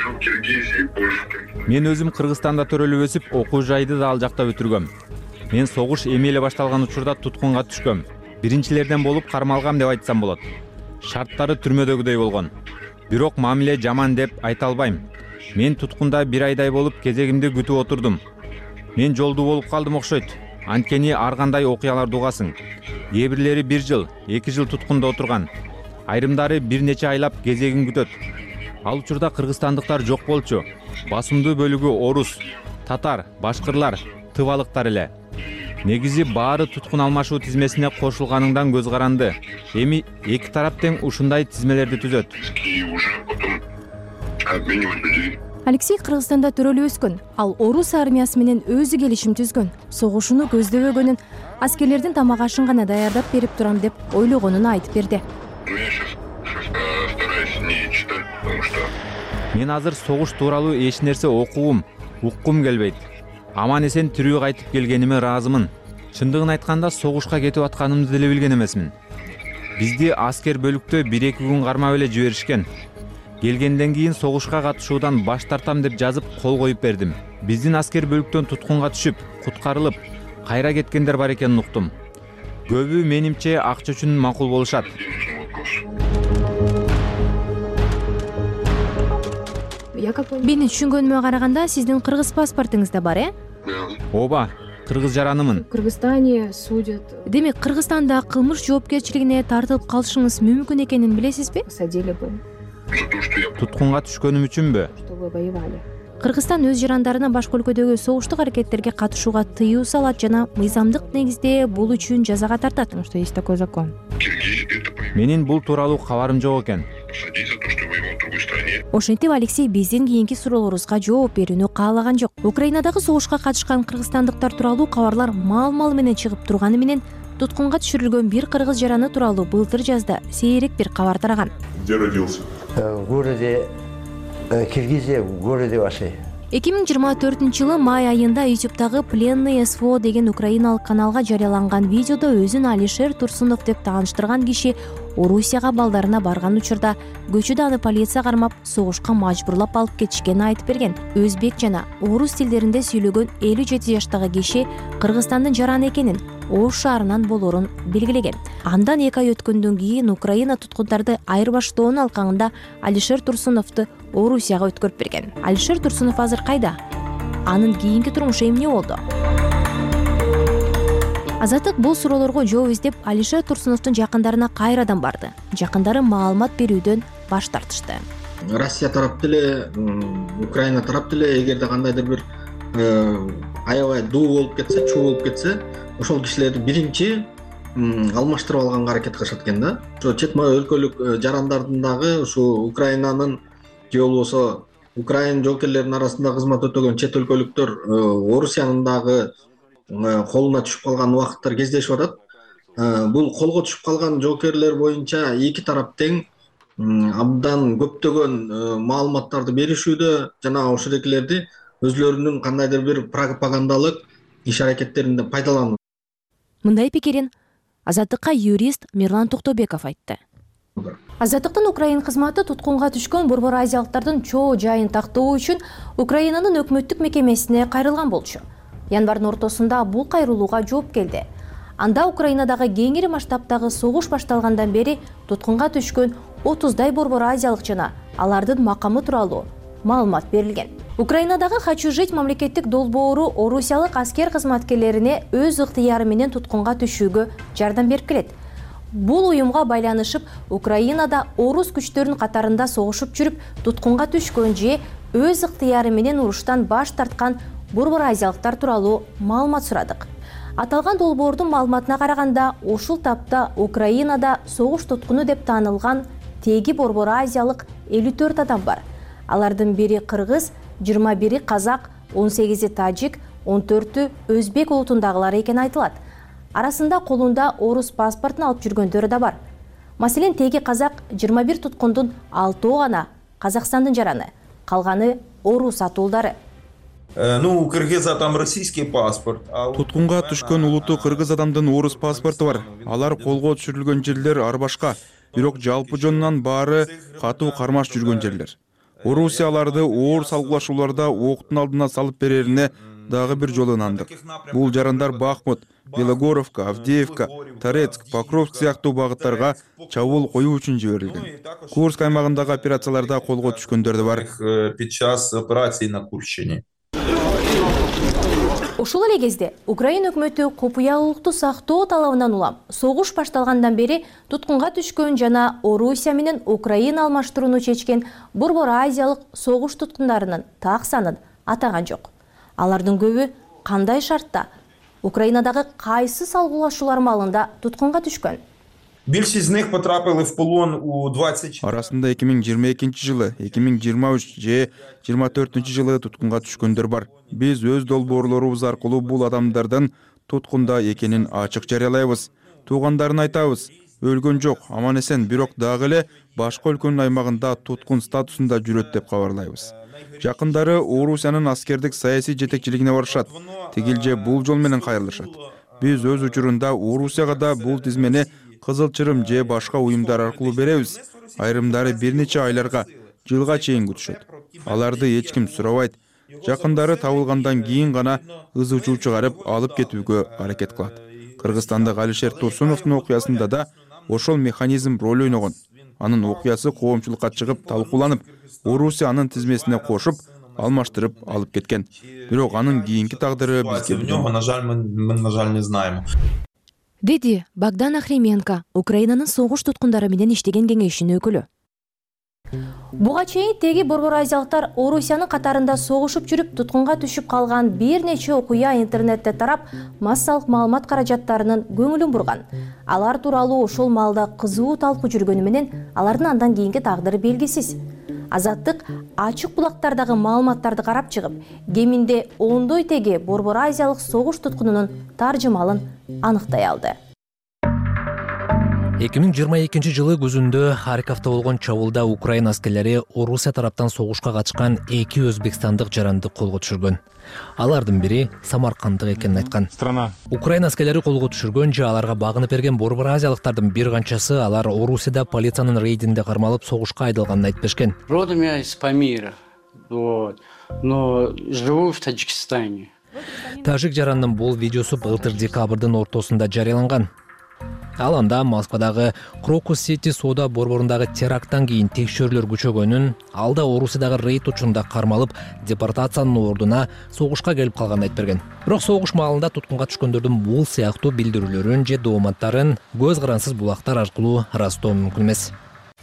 Мен өзүм Кыргызстанда төрөлүп өсүп, окуу жайды да ал жакта бүтүргөм. Мен согуш эми эле башталган учурда туткунга түшкөм. Биринчилерден болуп кармалгам деп айтсам болот. Шарттары түрмөдөгүдөй болгон. Бирок мамиле жаман деп айта албайм. Мен туткунда бир айдай болуп кезегимди күтүп отурдум. Мен жолдуу болуп калдым окшойт. Анткени ар кандай окуяларды угасың. Кээ бирлери бир жыл, эки жыл туткунда отурган. Айрымдары бир нече айлап кезегин күтөт. Ал учурда кыргызстандыктар жок болчу. Басымдуу бөлүгү орус, татар, башкырлар, тывалыктар эле. Негизи баары туткун алмашуу тизмесине кошулганыңдан көз каранды. Эми эки тарап тең ушундай тизмелерди түзөт. Алексей Кыргызстанда төрөлүп өскөн. Ал орус армиясы менен өзү келишим түзгөн. Согушууну көздөбөгөнүн, аскерлердин тамак ашын гана даярдап берип турам деп ойлогонун айтып берди. мен азыр согуш тууралуу эч нерсе окугум уккум келбейт. Аман эсен тирүү кайтып келгениме ыраазымын. Чындыгын айтканда согушка кетип атканымды деле билген эмесмин. Бизди аскер бөлүктө бир эки күн кармап эле жиберишкен. Келгенден кийин согушка катышуудан баш тартам деп жазып кол коюп бердим. Биздин аскер бөлүктөн туткунга түшүп, куткарылып, кайра кеткендер бар экенин уктум. Көбү менимче акча үчүн макул болушат. Мени түшүнгөнүмө караганда сиздин кыргыз паспортуңуз да бар, э? Ооба, кыргыз жаранымын. Кыргызстане судят. Демек, Кыргызстанда кылмыш жоопкерчилигине тартылып калышыңыз мүмкүн экенин билесизби? Посадили бы. Туткунга түшкөнүм үчүнбү? Что вы воевали. Кыргызстан өз жарандарына башка өлкөдөгү согуштук аракеттерге катышууга тыюу салат жана мыйзамдык негизде бул үчүн жазага тартат. Что есть такой закон. Менин бул тууралуу кабарым жок экен. Ошентип Алексей биздин кийинки суроолорубузга жооп берүүнү каалаган жок. Украинадагы согушка катышкан кыргызстандыктар тууралуу кабарлар мал-мал менен чыгып турганы менен туткунга түшүрүлгөн бир кыргыз жараны тууралуу былтыр жазда сейрек бир кабар тараган. Где родился? В городе Киргизия, в городе вашей. эки миң жыйырма төртүнчү жылы май айында ютубтагы Пленный СВО деген украиналык каналга жарыяланган видеодо өзүн Алишер Турсунов деп тааныштырган киши Орусияга балдарына барган учурда көчөдө аны полиция кармап согушка мажбурлап алып кетишкенин айтып берген. Өзбек жана орус тилдеринде сүйлөгөн элүү жети жаштагы киши Кыргызстандын жараны экенин, Ош шаарынан болорун белгилеген. Андан эки ай өткөндөн кийин Украина туткундарды айырбаштоонун алкагында Алишер Турсуновду Орусияга өткөрүп берген. Алишер Турсунов азыр кайда? Анын кийинки турмушу эмне болду? Азаттык бул суроолорго жооп издеп Алишер Турсуновдун жакындарына кайрадан барды. Жакындары маалымат берүүдөн баш тартышты. Россия тарап деле, Украина тарап деле эгерде кандайдыр бир аябай дуу болуп кетсе, чуу болуп кетсе, ошол кишилерди биринчи алмаштырып алганга аракет кылышат экен да. Ошо четма өлкөлүк жарандардын дагы ушу Украинанын же болбосо Украин жоокерлеринин арасында кызмат өтөгөн чет өлкөлүктөр Орусиянын дагы колуна түшүп калган убакыттар кездешип атат. Бул колго түшүп калган жоокерлер боюнча эки тарап тең абдан көптөгөн маалыматтарды беришүүдө жана ошолдекилерди өзлөрүнүн кандайдыр бир пропагандалык иш аракеттеринде пайдалануу. Мындай пикирин Азаттыкка юрист Мирлан Токтобеков айтты. Азаттыктын Украин кызматы туткунга түшкөн борбор азиялыктардын чоо жайын тактоо үчүн Украинанын өкмөттүк мекемесине кайрылган болчу. Январдын ортосунда бул кайрылууга жооп келди. Анда Украинадагы кеңири масштабтагы согуш башталгандан бери туткунга түшкөн отуздай борбор азиялык жана алардын макамы тууралуу маалымат берилген. Украинадагы «Хочу жить» мамлекеттик долбоору орусиялык аскер кызматкерлерине өз ыктыяры менен туткунга түшүүгө жардам берип келет. Бул уюмга байланышып, Украинада орус күчтөрүнүн катарында согушуп жүрүп, туткунга түшкөн же өз ыктыяры менен уруштан баш тарткан борбор азиялыктар тууралуу маалымат сурадык. Аталган долбоордун маалыматына караганда, ушул тапта Украинада согуш туткуну деп таанылган теги борбор азиялык элүү төрт адам бар. Алардын бири кыргыз, жыйырма бири казак, он сегизи тажик, он төртү өзбек улутундагылар экени айтылат. Арасында колунда орус паспортун алып жүргөндөр да бар. Маселен, теги казак жыйырма бир туткундун алтоо гана Казакстандын жараны, калганы орус атуулдары. Ну, у кыргыза там российский паспорт. Туткунга түшкөн улуту кыргыз адамдын орус паспорту бар. Алар колго түшүрүлгөн жерлер ар башка, бирок жалпы жонунан баары катуу кармаш жүргөн жерлер. Орусияларды оор салгылашууларда октун алдына салып берерине дагы бир жолу ынандык. Бул жарандар Бахмут, Белогоровка, Авдеевка, Торецк, Покровск сыяктуу багыттарга чабуул коюу үчүн жиберилген. Курск аймагындагы операцияларда колго түшкөндөр да бар. Під час операції на Курщині. Ошол эле кезде Украина өкмөтү купуялуулукту сактоо талабынан улам согуш башталгандан бери туткунга түшкөн жана Орусия менен Украина алмаштырууну чечкен борбор азиялык согуш туткундарынын так санын атаган жок. Алардын көбү кандай шартта Украинадагы кайсы салгылашуулар маалында туткунга түшкөн? Більшість з них потрапили в полон у двадцять Арасында эки миң жыйырма экинчи жылы, эки миң жыйырма үч же жыйырма төртүнчү жылы туткунга түшкөндөр бар. Биз өз долбоорлорубуз аркылуу бул адамдардын туткунда экенин ачык жарыялайбыз. Туугандарын айтабыз. өлгөн жок, аман эсен, бирок дагы эле башка өлкөнүн аймагында туткун статусунда жүрөт деп кабарлайбыз. Жакындары Орусиянын аскердик саясий жетекчилигине барышат, тигил же бул жол менен кайрылышат. Биз өз учурунда Орусияга да бул тизмени Кызыл Чырым же башка уюмдар аркылуу беребиз. Айрымдары бир нече айларга, жылга чейин күтүшөт. Аларды эч ким сурабайт. Жакындары табылгандан кийин гана ыз учуу чыгарып алып кетүүгө аракет кылат. Кыргызстандык Алишер Турсуновдун окуясында да ошол механизм роль ойногон. Анын окуясы коомчулукка чыгып талкууланып, Орусия анын тизмесине кошуп, алмаштырып алып кеткен. Бирок анын кийинки тагдыры бизге на жаль, мы на жаль не знаем. Деди Богдан Ахременко, Украинанын согуш туткундары менен иштеген кеңешинин өкүлү. Буга чейин теги борбор азиялыктар Орусиянын катарында согушуп жүрүп туткунга түшүп калган бир нече окуя интернетте тарап, массалык маалымат каражаттарынын көңүлүн бурган. Алар тууралуу ошол маалда кызуу талкуу жүргөнү менен алардын андан кийинки тагдыры белгисиз. Азаттык ачык булактардагы маалыматтарды карап чыгып, кеминде ондой теги борбор азиялык согуш туткунунун таржымалын аныктай алды. эки миң жыйырма экинчи жылы күзүндө Харьковдо болгон чабуулда Украина аскерлери Орусия тараптан согушка катышкан эки өзбекстандык жаранды колго түшүргөн. Алардын бири самаркандык экенин айткан. Украина аскерлери колго түшүргөн же аларга багынып берген борбор азиялыктардын бир канчасы алар Орусияда полициянын рейдинде кармалып согушка айдалганын айтып беришкен. Родом я из Памира, но живу в Таджикистане. Тажик жарандын бул видеосу былтыр декабрдын ортосунда жарыяланган. Ал анда Москвадагы Крокус Сити соода борборундагы теракттан кийин текшерүүлөр күчөгөнүн, алда Орусиядагы рейд учурунда кармалып, депортациянын ордуна согушка келип калганын айтып берген. Бирок согуш маалында туткунга түшкөндөрдүн бул сыяктуу билдирүүлөрүн же дооматтарын көз карансыз булактар аркылуу ырастоо мүмкүн эмес.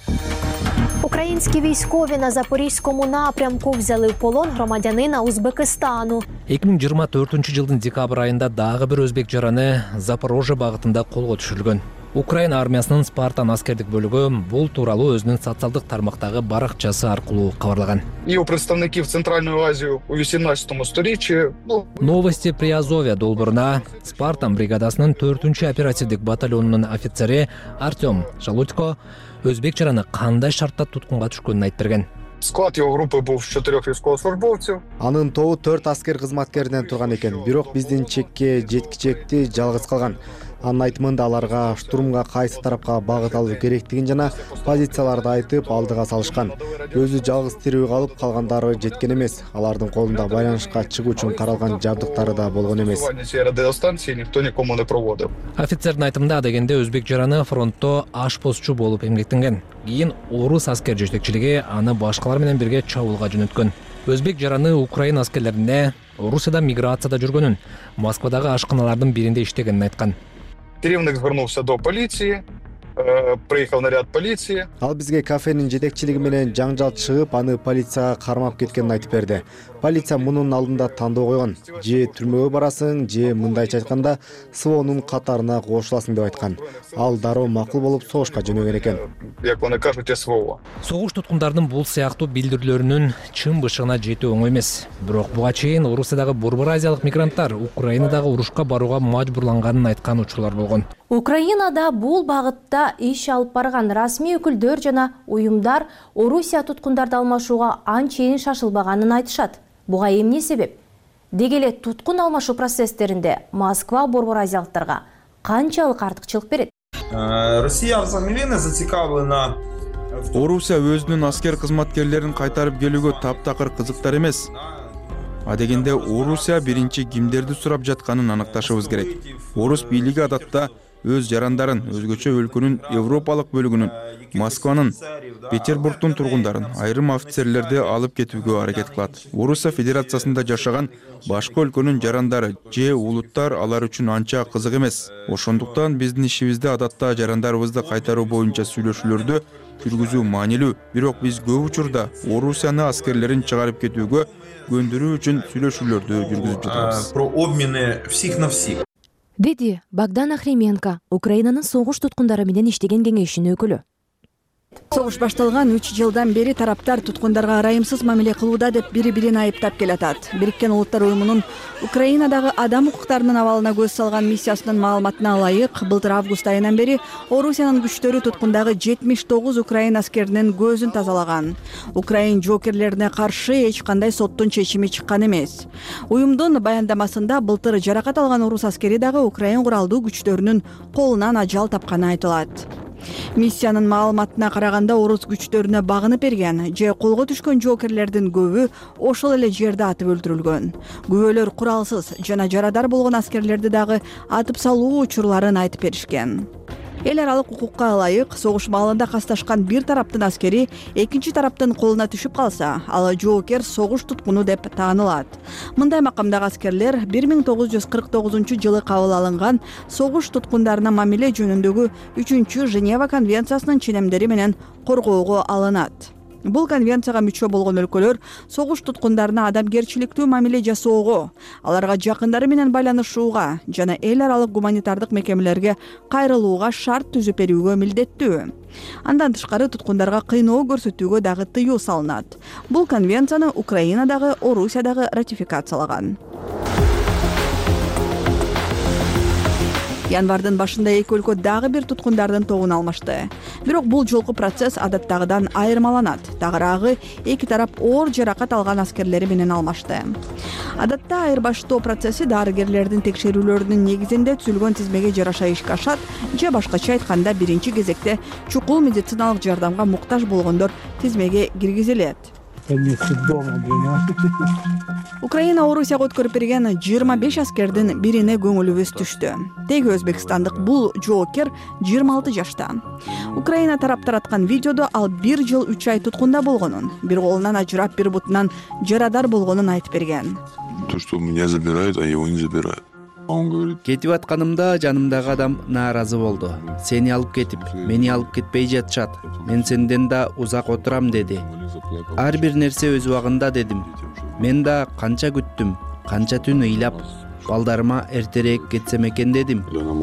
Українські військові на Запорізькому напрямку взяли в полон громадянина Узбекистану. эки миң жыйырма төртүнчү жылдын декабрь айында дагы бир өзбек жараны Запорожье багытында колго түшүрүлгөн. Украина армиясынын Спартан аскердик бөлүгү бул тууралуу өзүнүн социалдык тармактагы баракчасы аркылуу кабарлаган. Его представники в Центральную Азию у восемнадцатому сторичии. Новости Приазовья долборуна Спартан бригадасынын төртүнчү оперативдик батальонунун офицери Артем Шалутько өзбек жараны кандай шартта туткунга түшкөнүн айтып берген. Склад его группы был в четырех військовослужбовцев. Анын тобу төрт аскер кызматкеринен турган экен, бирок биздин чекке жеткичекти жалгыз калган. Анын айтымында аларга штурмга кайсы тарапка багыт алуу керектигин жана позицияларды айтып алдыга салышкан. Өзү жалгыз тирүү калып, калгандары жеткен эмес. Алардын колунда байланышка чыгуу үчүн каралган жабдыктары да болгон эмес. Никто никому не проводил. Офицердин айтымында дегенде өзбек жараны фронтто ашпозчу болуп эмгектенген. Кийин орус аскер жетекчилиги аны башкалар менен бирге чабуулга жөнөткөн. Өзбек жараны Украина аскерлерине Орусияда миграцияда жүргөнүн, Москвадагы ашканалардын биринде иштегенин айткан. Тиревник вернулся до полиции, приехал наряд полиции. Ал бизге кафенин жетекчилиги менен жаңжал чыгып, аны полицияга кармап кеткенин айтып берди. Полиция мунун алдында тандоо койгон. Же түрмөгө барасың, же мындайча айтканда СВОнун катарына кошуласың деп айткан. Ал дароо макул болуп согушка жөнөгөн экен. Як они кажут, СВО. Согуш туткундарынын бул сыяктуу билдирүүлөрүнүн чын бышыгына жетүү оңой эмес. Бирок буга чейин Орусиядагы борбор азиялык мигранттар Украинадагы урушка барууга мажбурланганын айткан учурлар болгон. Украинада бул багытта иш алып барган расмий өкүлдөр жана уюмдар Орусия туткундарды алмашууга анчейин шашылбаганын айтышат. Буга эмне себеп? Дегеле туткун алмашуу процесстеринде Москва борбор азиялыктарга канчалык артыкчылык берет? Россия зацикавлена. Орусия өзүнүн аскер кызматкерлерин кайтарып келүүгө таптакыр кызыктар эмес. А дегенде Орусия биринчи кимдерди сурап жатканын аныкташыбыз керек. Орус бийлиги адатта өз жарандарын, өзгөчө өлкөнүн Европалык бөлүгүнүн, Москванын, Петербургдун тургундарын, айрым офицерлерди алып кетүүгө аракет кылат. Орусия Федерациясында жашаган башка өлкөнүн жарандары же улуттар алар үчүн анча кызык эмес. Ошондуктан биздин ишибизде адатта жарандарыбызды кайтаруу боюнча сүйлөшүүлөрдү жүргүзүү маанилүү. Бирок биз көп учурда Орусияны аскерлерин чыгарып кетүүгө көндүрүү үчүн сүйлөшүүлөрдү жүргүзүп жатабыз. Про обмены всех на всех. Деди Богдан Ахременко, Украинанын согуш туткундары менен иштеген кеңешинин өкүлү. согуш башталган үч жылдан бери тараптар туткундарга ырайымсыз мамиле кылууда деп бири бирин айыптап келатат. Бириккен Улуттар уюмунун Украинадагы адам укуктарынын абалына көз салган миссиясынын маалыматына ылайык, былтыр август айынан бери Орусиянын күчтөрү туткундагы жетимиш тогуз украин аскеринин көзүн тазалаган. Украин жоокерлерине каршы эч кандай соттун чечими чыккан эмес. Уюмдун баяндамасында былтыр жаракат алган орус аскери дагы украин куралдуу күчтөрүнүн колунан ажал тапканы айтылат. Миссиянын маалыматына караганда орус күчтөрүнө багынып берген же колго түшкөн жоокерлердин көбү ошол эле жерде атып өлтүрүлгөн. Күбөлөр куралсыз жана жарадар болгон аскерлерди дагы атып салуу учурларын айтып беришкен. Эл аралык укукка ылайык, согуш маалында касташкан бир тараптын аскери экинчи тараптын колуна түшүп калса, ал жоокер согуш туткуну деп таанылат. Мындай макамдагы аскерлер бир миң тогуз жүз кырк тогузунчу жылы кабыл алынган согуш туткундарына мамиле жөнүндөгү үчүнчү Женева конвенциясынын ченемдери менен коргоого алынат. Бул конвенцияга мүчө болгон өлкөлөр согуш туткундарына адамгерчиликтүү мамиле жасоого, аларга жакындары менен байланышууга жана эл аралык гуманитардык мекемелерге кайрылууга шарт түзүп берүүгө милдеттүү. Андан тышкары туткундарга кыйноо көрсөтүүгө дагы тыюу салынат. Бул конвенцияны Украина дагы, Орусия дагы ратификациялаган. Январдын башында эки өлкө дагы бир туткундардын тобун алмашты. Бирок бул жолку процесс адаттагыдан айырмаланат. Тагыраагы эки тарап оор жаракат алган аскерлери менен алмашты. Адатта айырбаштоо процесси дарыгерлердин текшерүүлөрүнүн негизинде түзүлгөн тизмеге жараша ишке ашат, же башкача айтканда биринчи кезекте чукул медициналык жардамга муктаж болгондор тизмеге киргизилет. Украина Орусияга өткөрүп берген жыйырма беш аскердин бирине көңүлүбүз түштү. Теги өзбекстандык бул жоокер жыйырма алты жашта. Украина тарап тараткан видеодо ал бир жыл үч ай туткунда болгонун, бир колунан ажырап, бир бутунан жарадар болгонун айтып берген. То, что меня забирают, а его не забирают. Кетип атканымда жанымдагы адам нааразы болду. Сени алып кетип, мени алып кетпей жатышат. Мен сенден да узак отурам деди. Ар бир нерсе өз убагында дедим. Мен да канча күттүм, канча түн ыйлап, балдарыма эртерээк кетсем экен дедим.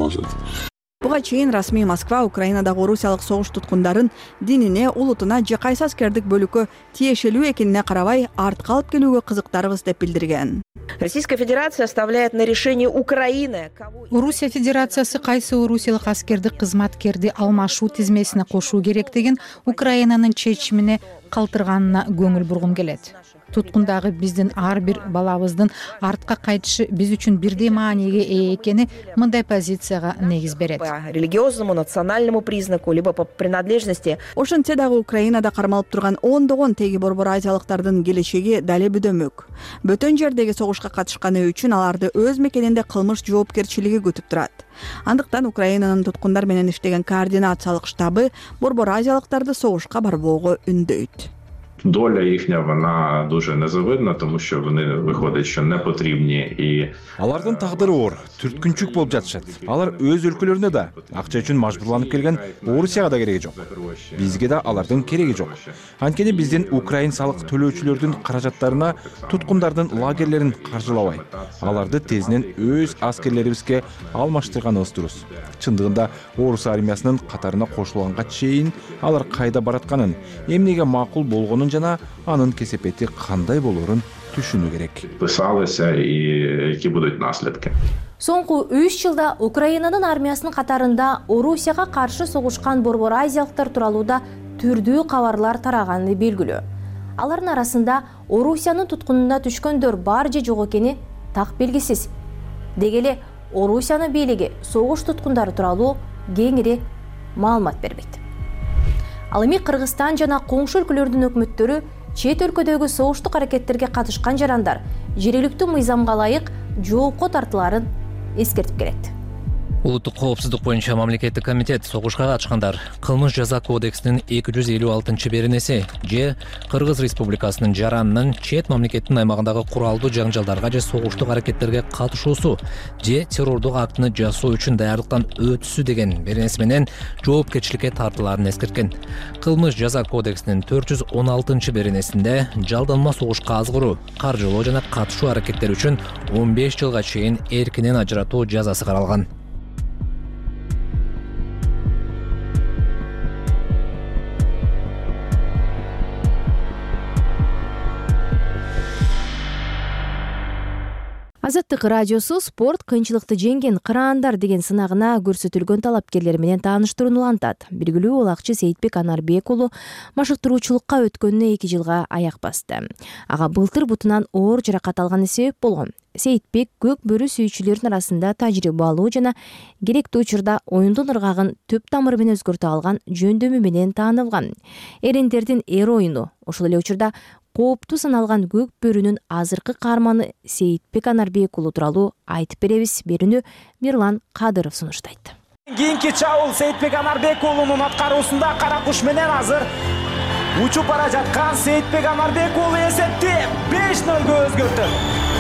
Буга чейин расмий Москва Украинадагы орусиялык согуш туткундарын динине, улутуна же кайсы аскердик бөлүккө тиешелүү экенине карабай артка алып келүүгө кызыктарбыз деп билдирген. Российская Федерация оставляет на решение Украины. Орусия Федерациясы кайсы орусиялык аскерди кызматкерди алмашуу тизмесине кошуу керектигин Украинанын чечимине калтырганына көңүл бургум келет. Туткундагы биздин ар бир балабыздын артка кайтышы биз үчүн бирдей мааниге ээ экени мындай позицияга негиз берет. По религиозному, национальному признаку, либо по принадлежности. Ошентсе дагы Украинада кармалып турган ондогон теги борбор азиялыктардын келечеги дале бүдөмөк. Бөтөн жердеги согушка катышканы үчүн аларды өз мекенинде кылмыш жоопкерчилиги күтүп турат. Андыктан Украинанын туткундар менен иштеген координациялык штабы борбор азиялыктарды согушка барбоого үндөйт. Доля їхня, вона дуже незавидна, тому що вони виходить, що не потрібні і алардын тагдыры оор, түрткүнчүк болуп жатышат. Алар өз өлкөлөрүнө да акча үчүн мажбурланып келген, Орусияга да кереги жок. Бизге да алардын кереги жок. Анткени биздин украин салык төлөөчүлөрдүн каражаттарына туткундардын лагерлерин каржылабай, аларды тезинен өз аскерлерибизге алмаштырганыбыз дурус. Чындыгында орус армиясынын катарына кошулганга чейин алар кайда баратканын, эмнеге макул болгонун жана анын кесепети кандай болоорун түшүнүү керек. Писалися и які будуть наслідки. Соңку үч жылда Украинанын армиясынын катарында Орусияга каршы согушкан борбор азиялыктар тууралууда түрдүү кабарлар тараганы белгилүү. Алардын арасында Орусиянын туткунуна түшкөндөр бар же жок экени так белгисиз. Дегеле Орусиянын бийлиги согуш туткундары тууралуу кеңири маалымат бербейт. Ал эми Кыргызстан жана коңшу өлкөлөрдүн өкмөттөрү чет өлкөдөгү согуштук аракеттерге катышкан жарандар жергиликтүү мыйзамга ылайык жоопко тартыларын эскертип келет. Улуттук коопсуздук боюнча мамлекеттик комитет согушка катышкандар кылмыш жаза кодексинин эки жүз элүү алтынчы беренеси же Кыргыз Республикасынын жаранынын чет мамлекеттин аймагындагы куралдуу жаңжалдарга же согуштук аракеттерге катышуусу же террордук актыны жасоо үчүн даярдыктан өтүүсү деген беренеси менен жоопкерчиликке тартыларын эскерткен. Кылмыш жаза кодексинин төрт жүз он алтынчы беренесинде жалданма согушка азгыруу, каржылоо жана катышуу аракеттери үчүн он беш жылга чейин эркинен ажыратуу жазасы каралган. Азаттык радиосу спорт кыйынчылыкты жеңген кыраандар деген сынагына көрсөтүлгөн талапкерлер менен тааныштырууну улантат. Белгилүү улакчы Сейитбек Анарбек уулу машыктыруучулукка өткөнүнө эки жылга аяк басты. Ага былтыр бутунан оор жаракат алганы себеп болгон. Сейитбек көк бөрү сүйүүчүлөрдүн арасында тажрыйбалуу жана керектүү учурда оюндун ыргагын төп тамыры менен өзгөртө алган жөндөмү менен таанылган. Эрендердин эр оюну, ошол эле учурда кооптуу саналган көк бөрүнүн азыркы каарманы Сейитбек Анарбек уулу тууралуу айтып беребиз. Берүүнү Мирлан Кадыров сунуштайт. Кийинки чабуул Сейитбек Анарбек уулунун аткаруусунда кара куш менен азыр учуп бара жаткан Сейитбек Анарбек уулу эсепти беш нөлгө өзгөртөт.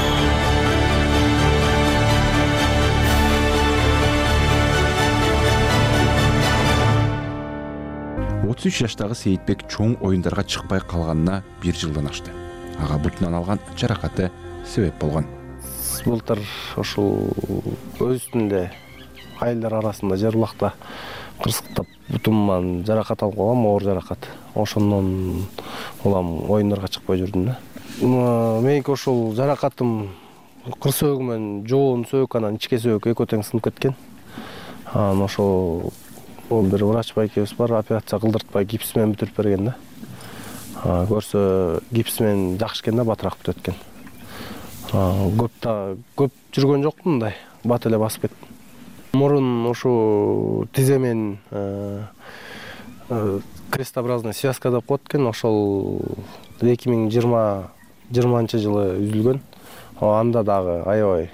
отуз үч жаштагы Сейитбек чоң оюндарга чыкпай калганына бир жылдан ашты. Ага бутунан алган жаракаты себеп болгон. Былтыр ошол өз үстүндө айылдар арасында жер булакта кырсыктап бутуман жаракат алып калгам, оор жаракат. Ошондон улам оюндарга чыкпай жүрдүм да. Меники ошол жаракатым кыр сөөгү менен жоон сөөк анан ичке сөөк экөө тең сынып кеткен. Анан ошол бир врач байкебиз бар, операция кылдыртпай гипс менен бүтүрүп берген да. Көрсө гипс менен жакшы экен да, батыраак бүтөт экен. Көп да көп жүргөн жокмун мындай, бат эле басып кеттим. Мурун ушу тизе менен крестообразный связка деп коет экен, ошол эки миң жыйырманчы жылы үзүлгөн. Анда дагы аябай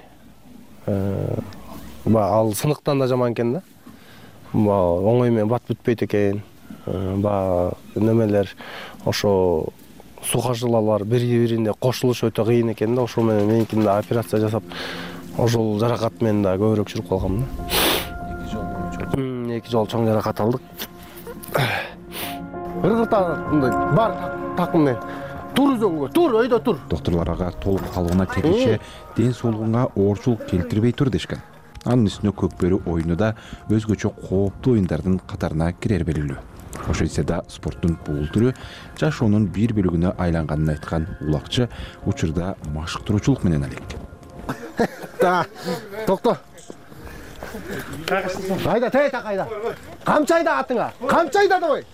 ал сыныктан да жаман экен да. Оңой менен бат бүтпөйт экен. Ба немелер ошо сухожилалар бири-бирине кошулуш өтө кыйын экен да. Ошол менен меникинде операция жасап, ошол жаракат менен да көбүрөөк жүрүп калгам да. Эки жолу чоң жаракат алдык. Ыргырта мындай бар такым менен. Тур өзөңгө, тур, өйдө тур. Докторлор ага толук калыбына келиши ден соолугуңа оорчулук келтирбей тур дешкен. Анын үстүнө көк бөрү оюну да өзгөчө кооптуу оюндардын катарына кирер белгилүү. Ошентсе да спорттун бул түрү жашоонун бир бөлүгүнө айланганын айткан улакчы учурда машыктыруучулук менен алек. Да, токто. Кайда, тейта кайда? Камчайда атыңа. Камчайда давай.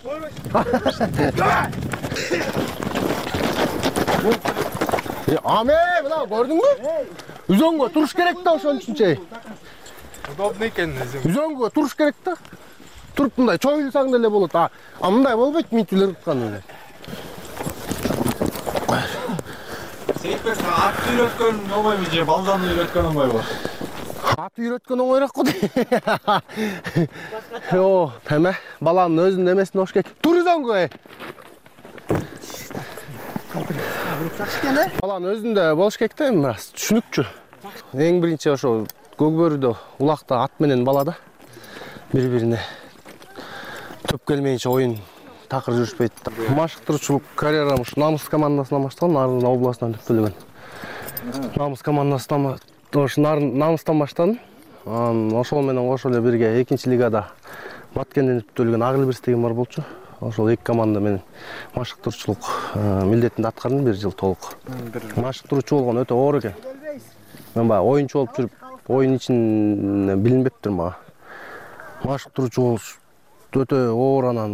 Аме, мына көрдүңбү? Үзөңгө туруш керек да ошон үчүнчө. Удобный экен. Үзөңгө туруш керек да. Туруп мындай чоюлсаң деле болот. А мындай болбойт, митилер уткан эле. Сейитбек ат үйрөткөн оңойбу же балданы үйрөткөн оңойбу? Ат үйрөткөн оңойраак го. О, эме, баланын өзүнүн эмесин ош керек. Тур үзөңгө. Баланын өзүндө болуш керек да, эми рас түшүнүкчү. Эң биринчи ошо көк бөрүдө улакта ат менен бала да бири-бирине төп келмейинче оюн такыр жүрүшпөйт. Машыктыруучулук карьерам ушу Намыс командасынан башталган, арын областынан түптөлгөн. Намыс командасынан ошо Намыстан баштадым. Анан ошол менен кошо эле бирге экинчи лигада Баткенден түптөлгөн Агылбирс деген бар болчу. Ошол эки команда менен машыктыруучулук милдетинде аткардым бир жыл толук. Машыктыруучу болгон өтө оор экен. Мен баягы оюнчу болуп жүрүп, оюн ичине билинбептир мага. Машыктыруучу болуш өтө оор, анан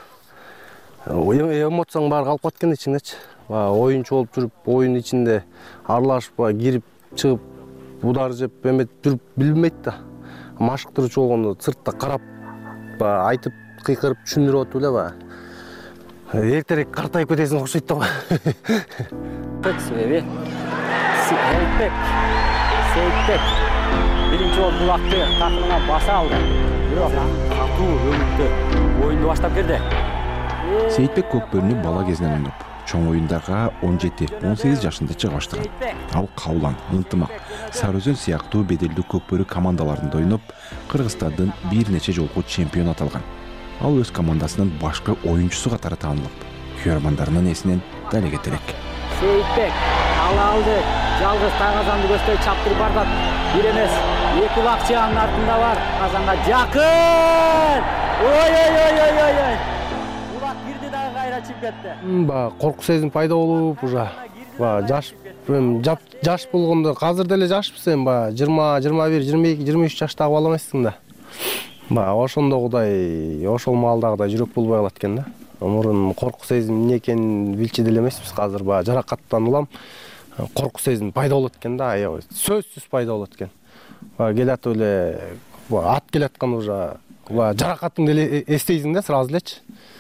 баягы эмоцияң баары калып кеткен ичиңдечи. Баягы оюнчу болуп жүрүп, оюн ичинде аралашып, баягы кирип, чыгып, удар жеп, эметип жүрүп билинбейт да. Машыктыруучу болгондо сыртта карап, баягы айтып, кыйкырып түшүндүрүп атып эле баягы. Эртерээк картайып кетесиң окшойт да. Сейитбек. Сейитбек. Сейитбек. Биринчи болуп булакты такымына баса алды. Бирок катуу өмүттө оюнду баштап келди. Сейитбек көк бөрүнү бала кезинен ойноп, чоң оюндарга он жети он сегиз жашында чыга баштаган. Ал Каулан, Ынтымак, Сары Өзөн сыяктуу беделдүү көк бөрү командаларында ойноп, Кыргызстандын бир нече жолку чемпион аталган. Ал өз командасынын башкы оюнчусу катары таанылып, күйөрмандарынын эсинен дал кетерек. Сейитбек ала алды, жалгыз Тагазанды көздөй чаптырып бардат. Бир эмес, эки улакчы анын артында бар. Казанга жакын! Ой-ой-ой-ой-ой! Улак кирди дагы кайра чип кетти. Ба, корку сезим пайда болуп, уже ба жаш эми жаш болгондо азыр деле жашпыз эми баягы жыйырма жыйырма бир жыйырма эки жыйырма үч жаштагы бала эмессиң да. Баягы ошондогудай ошол маалдагыдай жүрөк болбой калат экен да. Мурун корку сезим эмне экенин билчү деле эмеспиз. Азыр баягы жаракаттан улам корку сезим пайда болот экен да, аябай сөзсүз пайда болот экен. Баягы келатып эле ат келаткан уже баягы жаракатыңды эле эстейсиң да сразу элечи.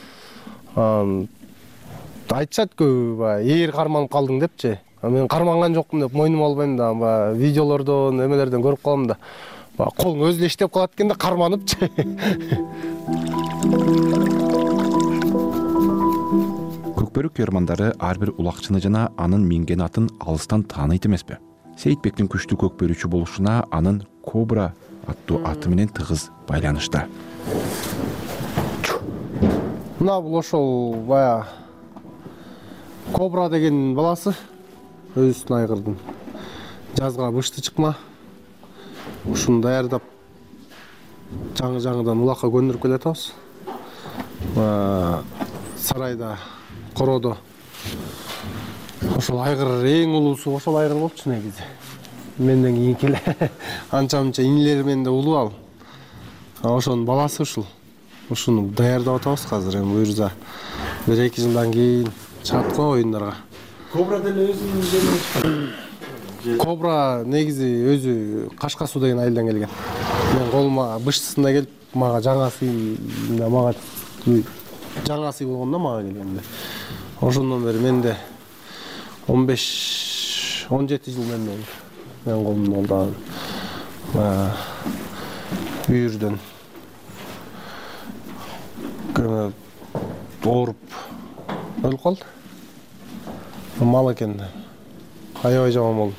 Айтышат көбү баягы ээр карманып калдың депчи. Мен карманган жокмун деп мойнума албайм да, баягы видеолордон, эмелерден көрүп калам да. Баягы колуң өзү эле иштеп калат экен да, карманыпчы. Көкбөрүк кермандары ар бир улакчыны жана анын минген атын алыстан тааныйт эмеспи? Сейитбектин күчтүү көкбөрүүчү болушуна анын Кобра аттуу аты менен тыгыз байланышта. Мына бул ошол баягы Кобра деген баласы, өзүнүн айгырдын. Жазга бышты чыкма. Ушуну даярдап жаңы-жаңыдан улакка көндүрүп келатабыз. Сарайда, короодо ошол айгыр эң улуусу ошол айгыр болчу негизи. Менден кийинки эле анча-мынча инилер менде улуу ал. Ошонун баласы ушул. Ушуну даярдап атабыз азыр. Эми буюрса бир эки жылдан кийин чыгат го оюндарга. Кобра деле өзүнүн жеринен Кобра негизи өзү Кашкасуу деген айылдан келген. Мен колума быштысында келип, мага жаңасы мага жаңасы болгондо мага келгенде. Ошондон бери менде он беш он жети жыл менде болду. Мен колумда болду. Бүйүрдөн ооруп өлүп калды. Мал экен да. Аябай жаман болду.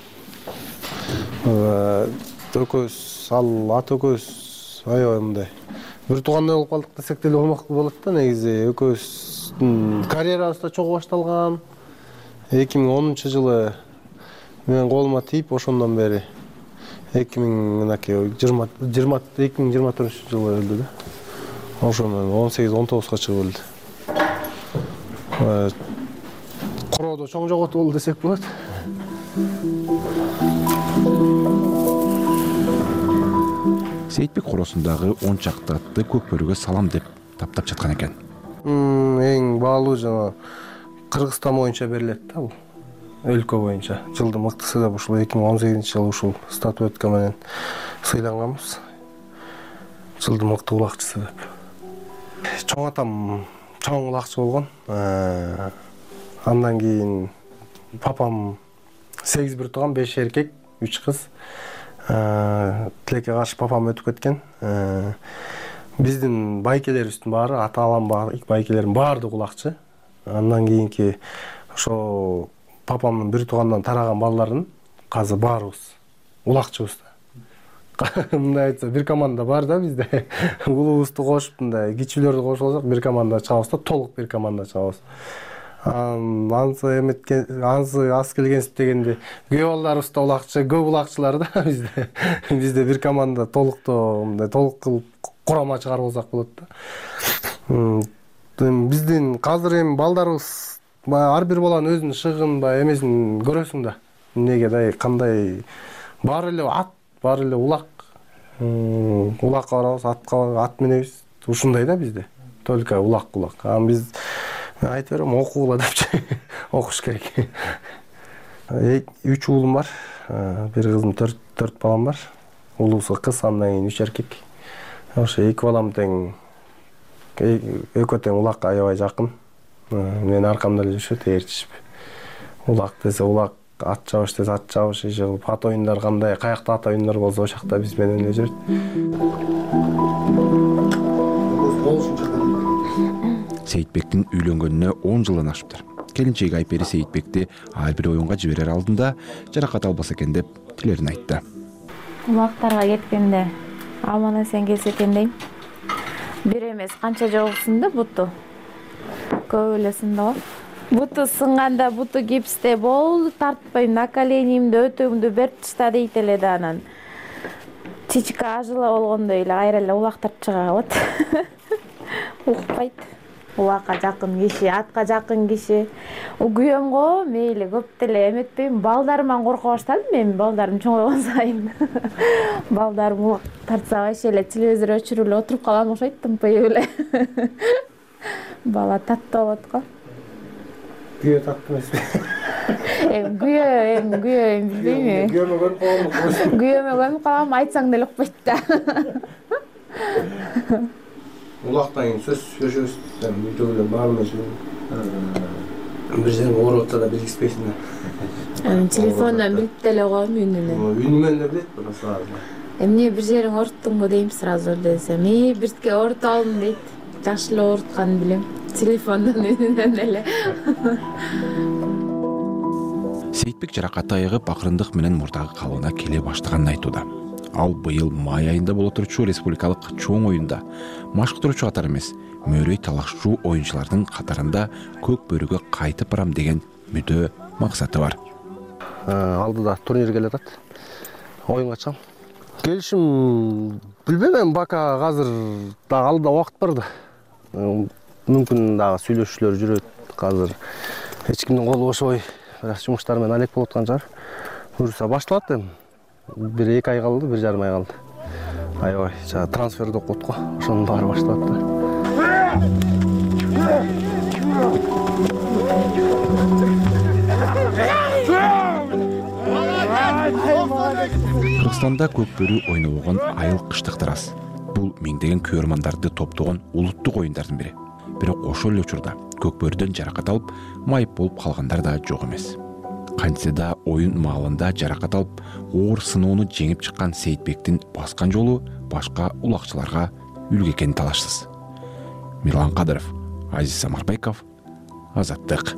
Экөөбүз, ал ат экөөбүз аябай мындай бир туугандай болуп калдык десек деле болот да. Негизи экөөбүздүн карьерабыз да чогуу башталган. эки миң онунчу жылы мен колума тийип, ошондон бери эки миң жыйырма төртүнчү жылы өлдү да. Ошондон он сегиз он тогузга чыгып өлдү. Короодо чоң жоготу болду десек болот. Сейитбек коросундагы он чакты атты көкбөрүгө салам деп таптап жаткан экен. Эң баалуу жана Кыргызстан боюнча берилет да бул. Өлкө боюнча жылдын мыктысы деп ушул эки миң он сегизинчи жылы ушул статуэтка менен сыйланганбыз. Жылдын мыкты улакчысы деп. Чоң атам чоң улакчы болгон. Андан кийин папам сегиз бир тууган, беш эркек, үч кыз. Тилекке каршы папам өтүп кеткен. Биздин байкелерибиздин баары, ата-анам байкелерим баардыгы улакчы. Андан кийинки ошо папамдын бир туугандан тараган балдарын азыр баарыбыз улакчыбыз да. Мындай айтса, бир команда бар да бизде. Улуубузду кошуп, мындай кичүүлөрдү кошуп алсак, бир команда чыгабыз да, толук бир команда чыгабыз. Ансы эметкен, ансы аз келгенсип дегенде, көп балдарыбыз да улакчы, көп улакчылар да бизде. Бизде бир команда толуктоо, мындай толук кылып курама чыгарып алсак болот да. Биздин азыр эми балдарыбыз ар бир баланын өзүнүн шыгын баягы эмесин көрөсүң да. Эмнеге дай кандай баары эле ат, баары эле улак. Улакка барабыз, атка ат минебиз. Ушундай да бизде. Только улак-улак. А биз айтып берем, окугула депчи. Окуш керек. Үч уулум бар. Бир кызым, төрт балам бар. Улуусу кыз, андан кийин үч эркек. Ошо эки балам тең экөө тең улакка аябай жакын. Мен аркамда эле жүрүшөт, ээрчишип. Улак десе улак, ат чабыш десе ат чабыш, иши кылып, ат оюндар кандай, каякта ат оюндар болсо ошол жакта биз менен эле жүрөт. Сейитбектин үйлөнгөнүнө он жылдан ашыптыр. Келинчеги Айпери Сейитбекти ар бир оюнга жиберер алдында жаракат албаса экен деп тилерин айтты. Улактарга кеткенде аман эсен келсе экен дейм. Бир эмес канча жолу сынды буту. Көп эле сынды го. Буту сынганда буту гипсте болду, тартпайм, на коленимди, өтөңдү берип ташта дейт эле да анан. Чичка ажыла болгондой эле кайра эле улактар чыга калат. Укпайт. Улакка жакын киши, атка жакын киши. Күйөөмгө мейли көп деле эметпейм. Балдарыман корко баштадым мен. Балдарым чоңойгон сайын. Балдарым тартсабайчы эле телевизор өчүрүп эле отуруп калган окшойт, тымпайып эле. Бала таттуу болот го. Күйөө таттуу эмеспи? Эми күйөө, эми күйөө эми билбейм. Күйөөмө көрүп калгам. Күйөөмө көрүп калгам, айтсаң деле укпайт да. Улактан кийин сөз сүйлөшөбүз. Үйдө эле баарына бир жериң ооруп атса да билгизбейсиң да. Эми телефондон билип деле коем үнүнөн. Үнүмөн да билет бирок сразу. Эмне бир жериң ооруттуңбу дейм сразу десем, "И, биртке ооруп алдым" дейт. Жакшы эле оорутканын билем. Телефондон үнүнөн эле. Сейитбек жаракаты айыгып акырындык менен мурдагы калыбына келе баштаганын айтууда. Ал быйыл май айында боло турчу республикалык чоң оюнда машыктыруучу катары эмес, мөөрөй талашчу оюнчулардын катарында көк бөрүгө кайтып барам деген мүдө максаты бар. Алдыда турнир келе атат. Оюнга чыгам. Келишим билбейм, бака азыр дагы алдыда убакыт бар да. Мүмкүн дагы сүйлөшүүлөр жүрөт. Азыр эч кимдин колу бошобой, бирок жумуштар менен алек болуп аткан жар. Буюрса башталат эми. Бир эки ай калды, бир жарым ай калды. Аябай, жана трансферди окуттук го. Ошонун баары башталат да. Кыргызстанда көк бөрү ойнобогон айыл кыштыктар аз. Бул миңдеген көрөрмандарды топтогон улуттук оюндардын бири. Бирок ошол эле учурда көк бөрүдөн жаракат алып, майып болуп калгандар да жок эмес. Кантсе да оюн маалында жаракат алып, оор сыноону жеңип чыккан Сейитбектин баскан жолу башка улакчыларга үлгү экени талашсыз. Мирлан Кадыров, Азиз Самарбеков, Азаттык.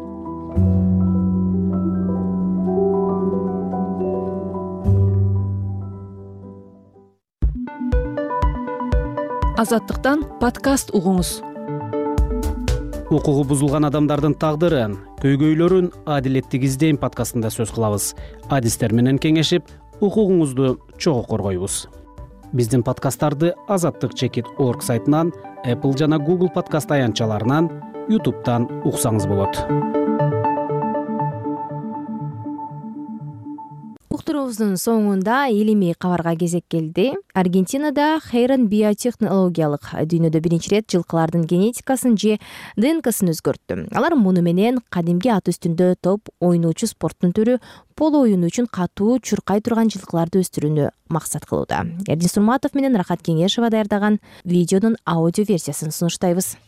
Азаттыктан подкаст угуңуз. Укугу бузулган адамдардын тагдырын, көйгөйлөрүн адилеттик издейм подкастында сөз кылабыз. Адистер менен кеңешип, укугуңузду чогуу коргойбуз. Биздин подкасттарды азаттык чекит точка орг сайтынан, Apple жана Google подкаст аянтчаларынан, YouTube'дан уксаңыз болот. Уктуруубуздун соңунда илимий кабарга кезек келди. Аргентинада Хейрон биотехнологиялык дүйнөдө биринчи ирет жылкылардын генетикасын же ди эн касын өзгөрттү. Алар муну менен кадимки ат үстүндө топ ойноочу спорттун түрү поло оюну үчүн катуу чуркай турган жылкыларды өстүрүүнү максат кылууда. Эрдин Сурматов менен Рахат Кеңешова даярдаган видеонун аудио версиясын сунуштайбыз.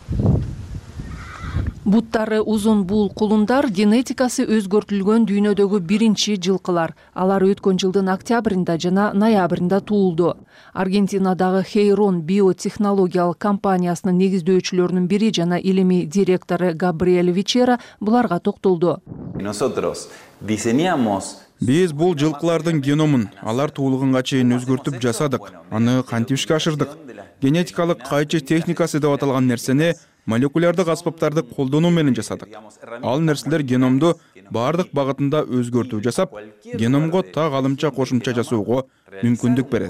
Буттары узун бул кулундар генетикасы өзгөртүлгөн дүйнөдөгү биринчи жылкылар. Алар өткөн жылдын октябрында жана ноябрында туулду. Аргентинадагы Хейрон биотехнологиялык компаниясынын негиздөөчүлөрүнүн бири жана илимий директору Габриэль Вечера буларга токтолду. Биз бул жылкылардын геномун алар туулганга чейин өзгөртүп жасадык. Аны кантип ишке ашырдык? Генетикалык кайчы техникасы деп аталган нерсени молекулярдык аспаптарды колдонуу менен жасадык. Ал нерселер геномду бардык багытында өзгөртүү жасап, геномго так алымча кошумча жасоого мүмкүндүк берет.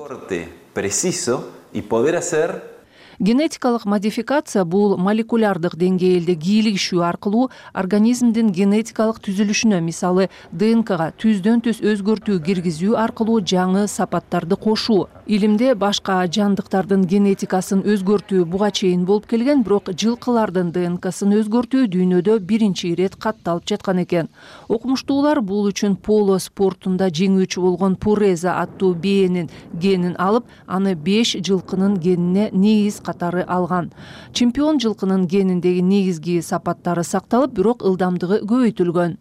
Генетикалык модификация бул молекулярдык деңгээлде кийлигишүү аркылуу организмдин генетикалык түзүлүшүнө, мисалы ди эн кага түздөн түз өзгөртүү киргизүү аркылуу жаңы сапаттарды кошуу. Илимде башка жандыктардын генетикасын өзгөртүү буга чейин болуп келген, бирок жылкылардын ди эн касын өзгөртүү дүйнөдө биринчи ирет катталып жаткан экен. Окумуштуулар бул үчүн поло спортунда жеңүүчү болгон Пуреза аттуу бээнин генин алып, аны беш жылкынын генине негиз катары алган. Чемпион жылкынын гениндеги негизги сапаттары сакталып, бирок ылдамдыгы көбөйтүлгөн.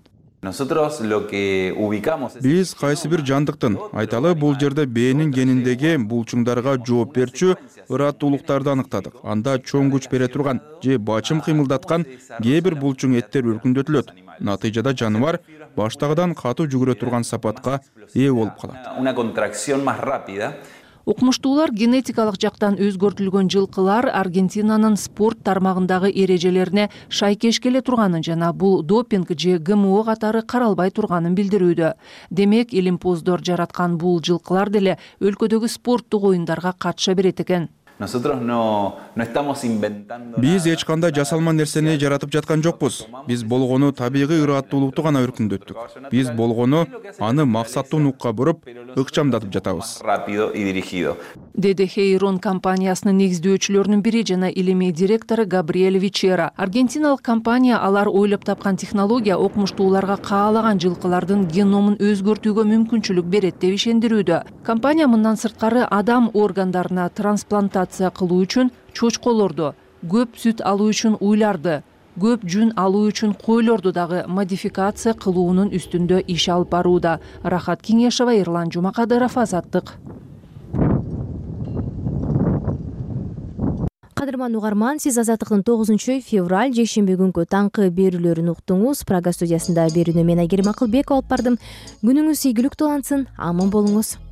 Биз кайсы бир жандыктын, айталы бул жерде бээнин гениндеги булчуңдарга жооп берчү ыраттуулуктарды аныктадык. Анда чоң күч бере турган же бачым кыймылдаткан кээ бир булчуң эттер өркүндөтүлөт. Натыйжада жаныбар баштагыдан катуу жүгүрө турган сапатка ээ болуп калат. Окумуштуулар генетикалык жактан өзгөртүлгөн жылкылар Аргентинанын спорт тармагындагы эрежелерине шайкеш келе турганын жана бул допинг же гэ эм о катары каралбай турганын билдирүүдө. Демек, илимпоздор жараткан бул жылкылар деле өлкөдөгү спорттук оюндарга катыша берет экен. биз эч кандай жасалма нерсени жаратып жаткан жокпуз. Биз болгону табигый ырааттуулукту гана өркүндөттүк. Биз болгону аны максаттуу нукка буруп, ыкчамдатып жатабыз, деди Хейрон компаниясынын негиздөөчүлөрүнүн бири жана илимий директору Габриэль Вичера. Аргентиналык компания алар ойлоп тапкан технология окумуштууларга каалаган жылкылардын геномун өзгөртүүгө мүмкүнчүлүк берет деп ишендирүүдө. Компания мындан сырткары адам органдарына трансплантация кылуу үчүн чочколорду, көп сүт алуу үчүн уйларды, көп жүн алуу үчүн койлорду дагы модификация кылуунун үстүндө иш алып барууда. Рахат Кеңешова, Эрлан Жумакадыров, Азаттык. Кадырман угарман, сиз Азаттыктын тогузунчу февраль жекшемби күнкү таңкы берүүлөрүн уктуңуз. Прага студиясында берүүнү мен Айгерим Акылбекова алып бардым. Күнүңүз ийгиликтүү улансын, аман болуңуз.